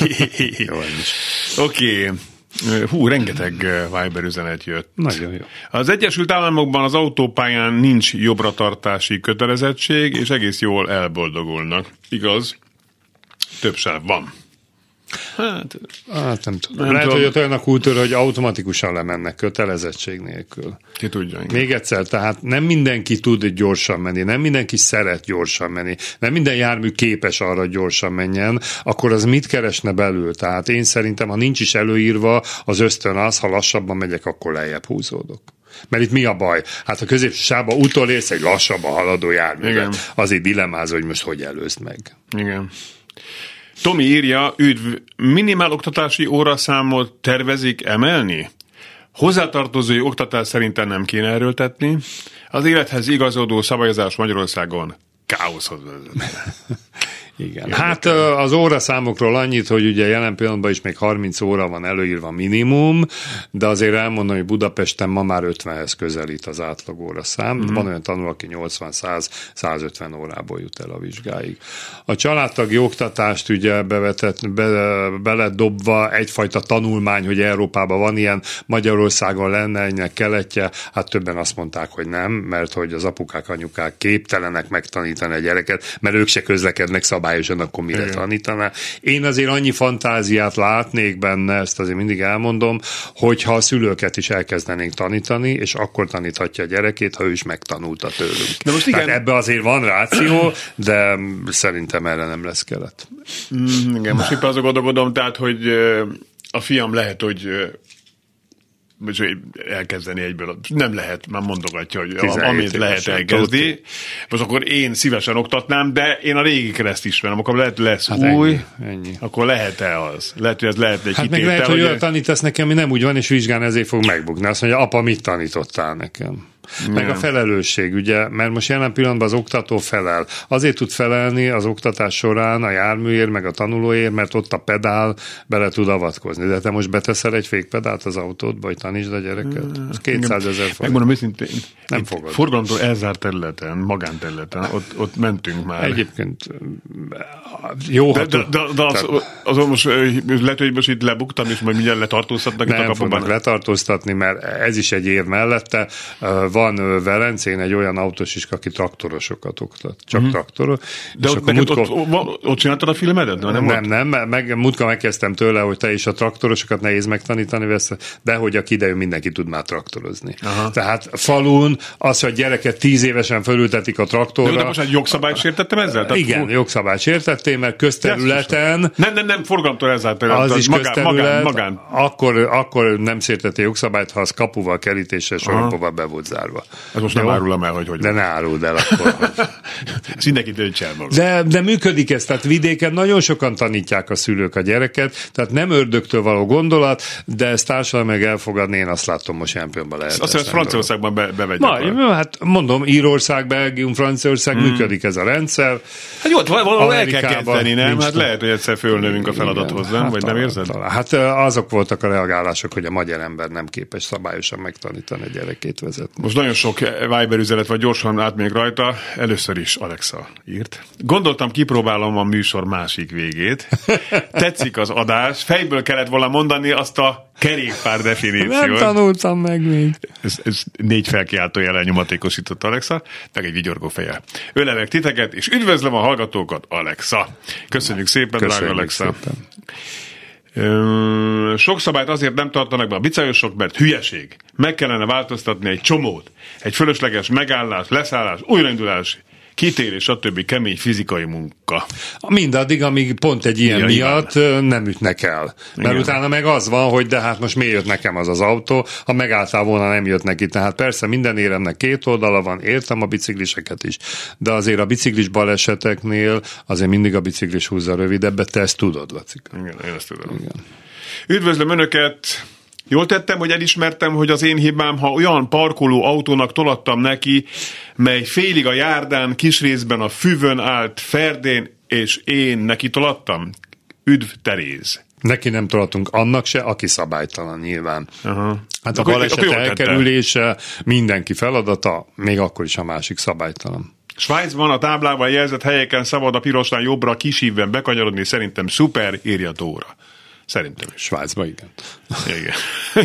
Oké. Rengeteg Viber üzenet jött. Nagyon jó. Az Egyesült Államokban az autópályán nincs jobbra-tartási kötelezettség, és egész jól elboldogulnak. Igaz? Több sáv van. Hát nem tudom. Lehet, hogy ott olyan a kultúra, hogy automatikusan lemennek kötelezettség nélkül. Ki tudja. Még egyszer, tehát nem mindenki tud gyorsan menni, nem mindenki szeret gyorsan menni, nem minden jármű képes arra, hogy gyorsan menjen, akkor az mit keresne belül? Tehát én szerintem, ha nincs is előírva, az ösztön az, ha lassabban megyek, akkor lejjebb húzódok. Mert itt mi a baj? Hát a középső sávba utolérsz egy lassabban haladó járművet. Azért dilemmáz, hogy most hogy előzd meg. Igen. Tomi írja, üdv, minimál oktatási óraszámot tervezik emelni? Hozzátartozói oktatás szerintem nem kéne erőltetni. Az élethez igazodó szabályozás Magyarországon káoszhoz vezet. Igen. Hát az óraszámokról annyit, hogy ugye jelen pillanatban is még 30 óra van előírva minimum, de azért elmondom, hogy Budapesten ma már 50-hez közelít az átlag óraszám. Van olyan tanuló, aki 80-100-150 órából jut el a vizsgáig. A családtagi oktatást ugye beledobva egyfajta tanulmány, hogy Európában van ilyen, Magyarországon lenne ennek keletje, hát többen azt mondták, hogy nem, mert hogy az apukák, anyukák képtelenek megtanítani a gyereket, mert ők se közlekednek szabályosan, akkor mire tanítaná. Én azért annyi fantáziát látnék benne, ezt azért mindig elmondom, hogyha a szülőket is elkezdenénk tanítani, és akkor taníthatja a gyerekét, ha ő is megtanulta tőlünk. De most igen. Tehát ebbe azért van ráció, de szerintem erre nem lesz kelet. Igen, most éppen azon gondolkodom, tehát, hogy a fiam lehet, hogy elkezdeni egyből. Nem lehet, már mondogatja, hogy amit lehet elkezdi. Most akkor én szívesen oktatnám, de én a régi kereszt ismerem, akkor lehet lesz hát új, ennyi. Akkor lehet-e az? Lehet, hogy ez lehetne egy hát meg lehet, hogy olyan tanítasz nekem, ami nem úgy van, és vizsgán ezért fog megbukni. Azt mondja, apa, mit tanítottál nekem? Meg a felelősség, ugye, mert most jelen pillanatban az oktató felel. Azért tud felelni az oktatás során a járműért, meg a tanulóért, mert ott a pedál bele tud avatkozni. De te most beteszel egy fékpedált az autódba, hogy tanítsd a gyereket? 200 000 forint. Megmondom őszintén, nem fogod. Forgalomtól elzárt területen, magánterületen, ott mentünk már. Egyébként jó, de az most lehet, hogy most itt lebuktam, és majd mindjárt letartóztatnak. Nem fognak letartóztatni, mert ez is egy ér mellette. Van Velencén egy olyan autós is, aki traktorosokat oktat. Csak traktorok. De ott csináltad a filmedet? Nem. Múltkor megkezdtem tőle, hogy te is a traktorosokat nehéz megtanítani, de hogy a idejű mindenki tud már traktorozni. Aha. Tehát falun az, hogy gyereket 10 évesen fölültetik a traktorra. De most egy jogszabályt sértettem ezzel? Tehát igen, jogszabályt sértettem, mert közterületen... Nem, forgalomtól ezzel terület. Az is közterület, magán. Akkor nem sértette jogszabályt, ha az kapuval, kerítéssel, sorompóval be volt zárva. zárva. Ez most nem árulom el, hogy de ne áruld el akkor. Ezt mindenki döntse el. De működik ez, tehát vidéken nagyon sokan tanítják a szülők a gyereket, tehát nem ördögtől való gondolat, de ezt társadalom meg elfogadni, én azt látom, most ilyen pillanatban lehet. Azt hiszem, Franciaországban bevegy. Hát mondom, Írország, Belgium, Franciaország működik ez a rendszer. Hát jó, valahol el kell kezdeni, nem? Hát lehet, hogy egyszer fölnövünk a feladathoz, nem? Vagy nem érzed? Hát azok voltak a reagálások, hogy a magyar ember nem képes szabályosan megtanítani a gyerekét vezetni. Most nagyon sok Viber üzenet vagy, gyorsan átmegyek rajta. Először is Alexa írt. Gondoltam, kipróbálom a műsor másik végét. Tetszik az adás. Fejből kellett volna mondani azt a kerékpár definíciót. Nem tanultam meg még. Ez 4 felkiáltó jelen nyomatékosított Alexa, meg egy vigyorgó fejjel. Ölelek titeket, és üdvözlöm a hallgatókat, Alexa. Köszönjük szépen, drága Alexa. Szépen. Sok szabályt azért nem tartanak be a bicajosok, mert hülyeség. Meg kellene változtatni egy csomót. Egy fölösleges megállás, leszállás, újraindulás, kitérés, stb. Kemény fizikai munka. Mindaddig, amíg pont egy ilyen miatt nem ütnek el. Mert igen. Utána meg az van, hogy de hát most miért jött nekem az autó, ha megálltál volna, nem jött neki. Tehát persze minden éremnek 2 oldala van, értem a bicikliseket is, de azért a biciklis baleseteknél azért mindig a biciklis húzza rövidebbet, te ezt tudod, Lacika. Igen, én ezt tudom. Igen. Üdvözlöm Önöket! Jól tettem, hogy elismertem, hogy az én hibám, ha olyan parkoló autónak tolattam neki, mely félig a járdán, kis részben a füvön állt ferdén, és én neki tolattam? Üdv Teréz. Neki nem tolatunk annak se, aki szabálytalan nyilván. Aha. Hát a baleset elkerülése mindenki feladata, még akkor is a másik szabálytalan. Svájcban a táblával jelzett helyeken szabad a pirosnál jobbra kisívben bekanyarodni, szerintem szuper, írja Dóra. Szerintem is. Svájcban, igen. Igen.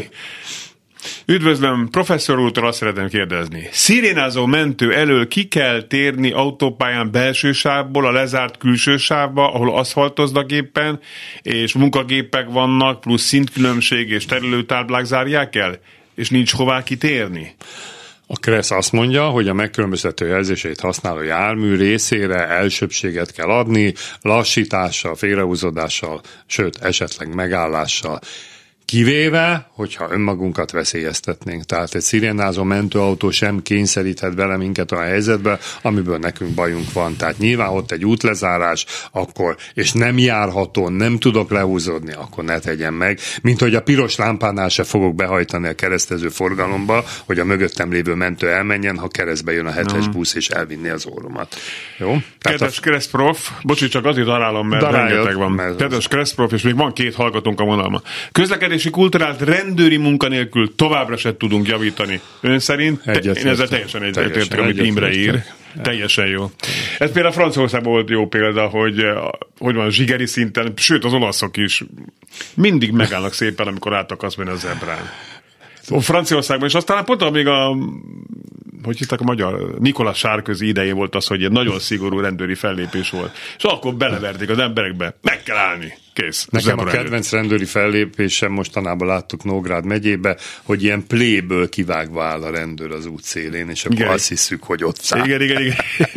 Üdvözlöm, professzor úrtól azt szeretném kérdezni. Szirénázó mentő elől ki kell térni autópályán belső sávból a lezárt külső sávba, ahol aszfaltoznak éppen, és munkagépek vannak, plusz szintkülönbség és terelőtáblák zárják el, és nincs hová kitérni? A KRESZ azt mondja, hogy a megkülönböztető jelzéseit használó jármű részére elsőbbséget kell adni, lassítással, félrehúzódással, sőt, esetleg megállással. Kivéve, hogyha önmagunkat veszélyeztetnénk. Tehát egy szirénázó mentőautó sem kényszeríthet bele minket a helyzetbe, amiből nekünk bajunk van. Tehát nyilván ott egy útlezárás, akkor, és nem járható, nem tudok lehúzódni, akkor ne tegyen meg. Mint hogy a piros lámpánál se fogok behajtani a keresztező forgalomba, hogy a mögöttem lévő mentő elmenjen, ha keresztbe jön a 7-es busz és elvinni az óromat. Jó? Kedves keresztprof, bocsi, csak azért darálom, mert rengeteg van. Kedves keresztprof, és még van 2 hallgatónk a vonalma. Közlekedési kulturált rendőri munkanélkül továbbra se tudunk javítani. Ön szerint? Én ezzel teljesen egyetértek, amit Imre ír. Teljesen jó. Ez például Franciaországban volt jó példa, hogy van zsigeri szinten, sőt az olaszok is mindig megállnak szépen, amikor át akarsz menni a zebrán. Franciaországban, és aztán pont még hogy hittek a magyar, Nicolas Sarkozy idején volt az, hogy egy nagyon szigorú rendőri fellépés volt. És akkor beleverték az emberekbe, meg kell állni. Kész. Nekem a kedvenc rendőri fellépésem mostanában láttuk Nógrád megyébe, hogy ilyen pléből kivágva áll a rendőr az út szélén, és akkor azt hiszük, hogy ott száll. Igen.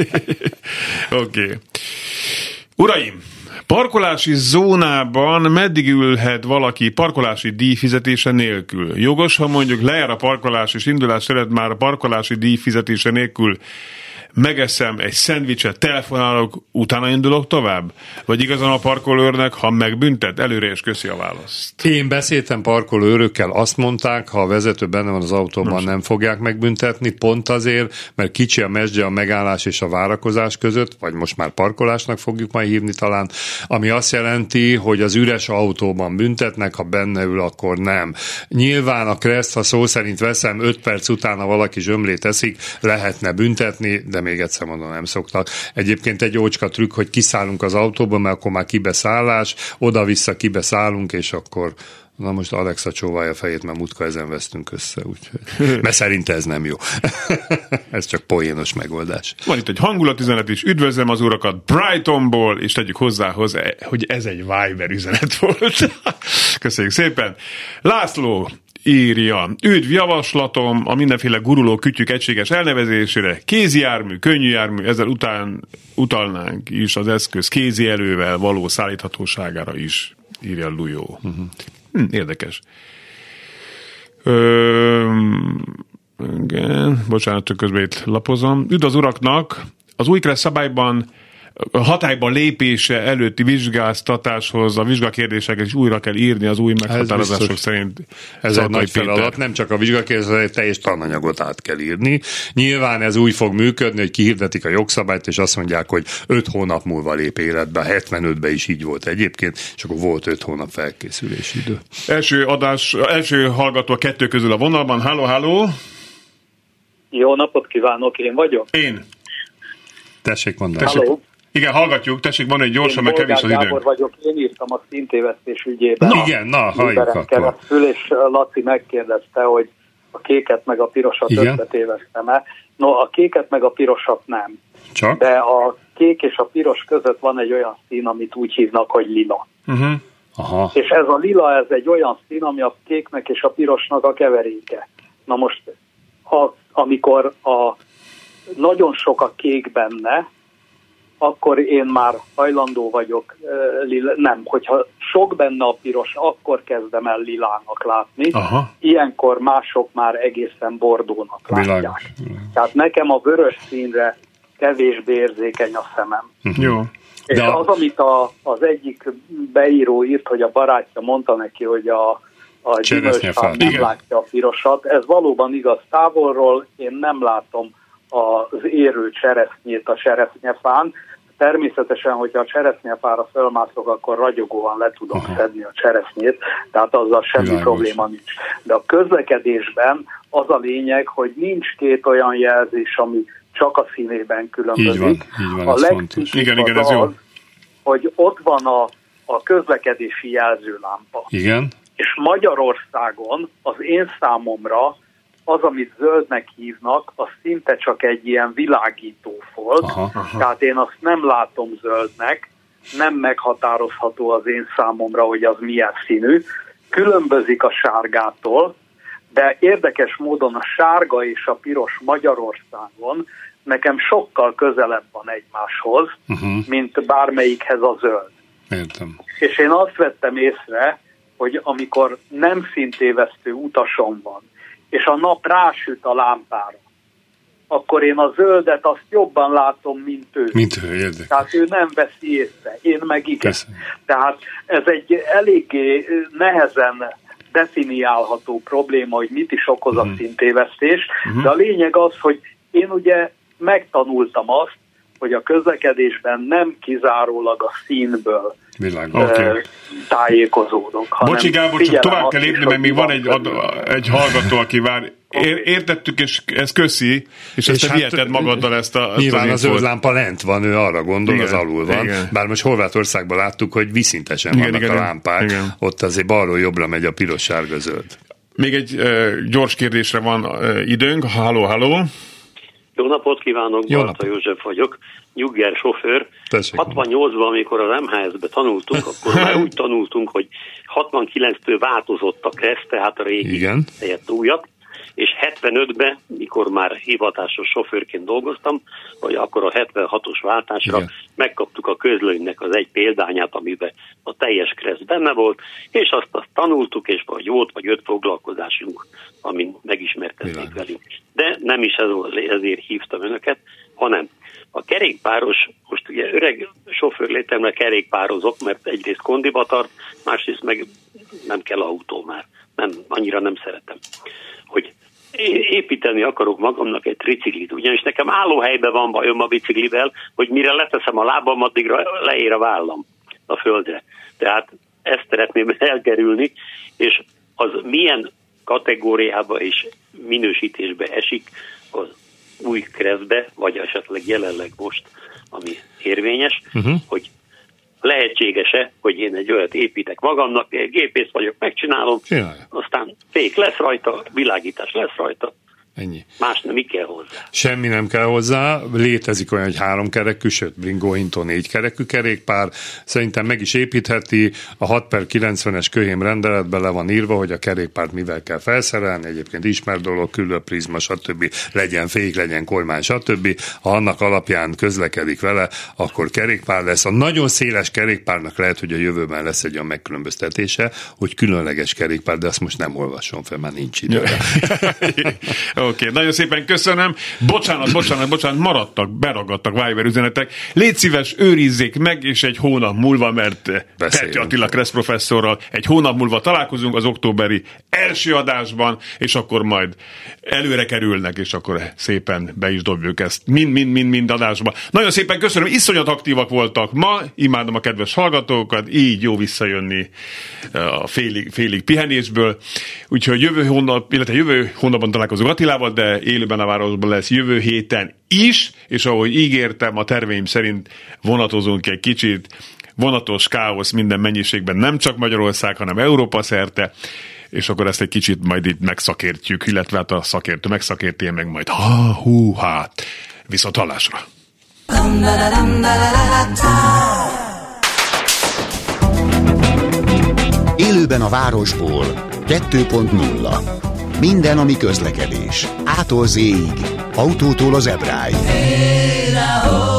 Oké. Uraim! Parkolási zónában meddig ülhet valaki parkolási díj fizetése nélkül? Jogos, ha mondjuk lejár a parkolás és indulás előtt már a parkolási díj fizetése nélkül megeszem egy szendvicset, telefonálok, utána indulok tovább? Vagy igazán a parkolőrnek, ha megbüntet, előre és köszi a választ? Én beszéltem parkolőrökkel, azt mondták, ha a vezető benne van az autóban, nem fogják megbüntetni, pont azért, mert kicsi a mesdje a megállás és a várakozás között, vagy most már parkolásnak fogjuk majd hívni talán, ami azt jelenti, hogy az üres autóban büntetnek, ha benne ül, akkor nem. Nyilván a KRESZ, ha szó szerint veszem, 5 perc utána valaki zsömlét eszik, lehetne büntetni, de még egyszer mondom, nem szoktak. Egyébként egy jócska trükk, hogy kiszállunk az autóba, mert akkor már kibeszállás, oda-vissza kibeszállunk, és akkor na most Alexa csóválja a fejét, mert múltkor ezen vesztünk össze, úgyhogy. Mert szerinte ez nem jó. Ez csak poénos megoldás. Van itt egy hangulatüzenet is, üdvözlöm az urakat Brightonból, és tegyük hozzá, hogy ez egy Viber üzenet volt. Köszönjük szépen. László írja, üdv javaslatom a mindenféle guruló kütyük egységes elnevezésére, kézi jármű, könnyű jármű, ezzel utalnánk is az eszköz kézi elővel való szállíthatóságára is, írja Lujó. Érdekes. Igen, bocsánat, csak közben itt lapozom. Üdv az uraknak! Az új KRESZ szabályban hatályban lépése előtti vizsgáztatáshoz a vizsgakérdéseket is újra kell írni az új meghatározások szerint. Ez egy nagy feladat, nem csak a vizsgakérdéseket, teljes tananyagot át kell írni. Nyilván ez úgy fog működni, hogy kihirdetik a jogszabályt, és azt mondják, hogy 5 hónap múlva lép életbe, 75-ben is így volt egyébként, és akkor volt 5 hónap felkészülési idő. Első hallgató a 2 közül a vonalban. Halló! Jó napot kívánok, én vagyok. Én. Tessék mondani. Halló. Igen, hallgatjuk, tessék mondani gyorsan, mert kevés az időnk. Gábor vagyok, én írtam a színtévesztés ügyében. Halljuk akkor. És Laci megkérdezte, hogy a kéket meg a pirosat összetévesztem-e. No, a kéket meg a pirosat nem. Csak? De a kék és a piros között van egy olyan szín, amit úgy hívnak, hogy lila. Uh-huh. Aha. És ez a lila, ez egy olyan szín, ami a kéknek és a pirosnak a keveréke. Na most, amikor nagyon sok a kék benne, akkor én már hajlandó vagyok, hogyha sok benne a piros, akkor kezdem el lilának látni. Aha. Ilyenkor mások már egészen bordónak látják. Tehát nekem a vörös színre kevésbé érzékeny a szemem. Jó. És az, amit az egyik beíró írt, hogy a barátja mondta neki, hogy a gyümölcsfán nem látja a pirosat, ez valóban igaz. Távolról én nem látom az érő cseresznyét a cseresznyefán. Természetesen, hogyha a cseresznyefára fölmászok, akkor ragyogóan le tudom szedni a cseresznyét, tehát azzal semmi probléma nincs. De a közlekedésben az a lényeg, hogy nincs 2 olyan jelzés, ami csak a színében különbözik. Így van, a legszínűbb az, hogy ott van a közlekedési jelzőlámpa. Igen. És Magyarországon az én számomra az, amit zöldnek hívnak, az szinte csak egy ilyen világító folt. Tehát én azt nem látom zöldnek, nem meghatározható az én számomra, hogy az milyen színű. Különbözik a sárgától, de érdekes módon a sárga és a piros Magyarországon nekem sokkal közelebb van egymáshoz, mint bármelyikhez a zöld. Értem. És én azt vettem észre, hogy amikor nem színtévesztő utasom van, és a nap rásüt a lámpára, akkor én a zöldet azt jobban látom, mint ő. Érdekes. Tehát ő nem veszi észre, én meg igen. Köszönöm. Tehát ez egy eléggé nehezen definiálható probléma, hogy mit is okoz a színtévesztés, de a lényeg az, hogy én ugye megtanultam azt, hogy a közlekedésben nem kizárólag a színből tájékozódok. Bocsi Gábor, csak tovább kell lépni, mert még van egy hallgató, aki vár. Értettük, és ez köszi, és ezt te viheted magaddal ezt a... Nyilván a zöld lámpa lent van, ő arra gondol, igen, az alul van. Igen. Bár most Horvátországban láttuk, hogy viszintesen vannak a lámpák. Igen. Ott azért balról jobbra megy a piros, sárga, zöld. Még egy gyors kérdésre van időnk. Halló. Jó napot kívánok, Barta József vagyok, nyugger sofőr. 68-ban, amikor az MHS-be tanultunk, akkor már úgy tanultunk, hogy 69-től változott a KRESZ, tehát a régi helyett újat, és 75-ben, mikor már hivatásos sofőrként dolgoztam, vagy akkor a 76-os váltásra megkaptuk a közlönynek az egy példányát, amiben a teljes KRESZ benne volt, és azt tanultuk, és vagy volt, vagy 5 foglalkozásunk, amin megismertették velünk. De nem is ezért hívtam önöket, hanem a kerékpáros, most ugye öreg sofőr létemre kerékpározok, mert egyrészt kondiba tart, másrészt meg nem kell autó már. Annyira nem szeretem. Hogy építeni akarok magamnak egy triciklit, ugyanis nekem állóhelyben van bajom a biciklivel, hogy mire leteszem a lábam, addigra leér a vállam a földre. Tehát ezt szeretném elkerülni, és az milyen kategóriába és minősítésbe esik az új KRESZ-be, vagy esetleg jelenleg most, ami érvényes, hogy lehetséges-e, hogy én egy olyat építek magamnak, gépész vagyok, megcsinálom, aztán fék lesz rajta, világítás lesz rajta. Ennyi. Más nem, mi kell hozzá? Semmi nem kell hozzá, létezik olyan, hogy 3 kerekű, sőt Bringo Hintó 4 kerekű kerékpár, szerintem meg is építheti, a 6/90-es Köhém rendeletben le van írva, hogy a kerékpárt mivel kell felszerelni, egyébként ismert dolog, küllőprizma, stb. Legyen fék, legyen kormány, stb. Ha annak alapján közlekedik vele, akkor kerékpár lesz. A nagyon széles kerékpárnak lehet, hogy a jövőben lesz egy olyan megkülönböztetése, hogy különleges kerékpár, de azt most nem olvasom fel, már nincs idő. Oké, nagyon szépen köszönöm. Bocsánat, beragadtak Viber üzenetek. Légy szíves, őrizzék meg, és egy hónap múlva, mert Petty Attila Kressz professzorral egy hónap múlva találkozunk az októberi első adásban, és akkor majd előre kerülnek, és akkor szépen be is dobjuk ezt mind adásba. Nagyon szépen köszönöm, iszonyat aktívak voltak ma, imádom a kedves hallgatókat, így jó visszajönni a félig pihenésből. Úgyhogy jövő hónapban találkozunk Attilával, de élőben a városban lesz jövő héten is, és ahogy ígértem, a terveim szerint vonatozunk egy kicsit, vonatos káosz minden mennyiségben, nem csak Magyarország, hanem Európa szerte, és akkor ezt egy kicsit majd itt megszakértjük, illetve hát a szakértő megszakérti, meg majd viszont hallásra. Élőben a városból 2.0. Minden, ami közlekedés. A-tól Z-ig. Autótól az Ebráig.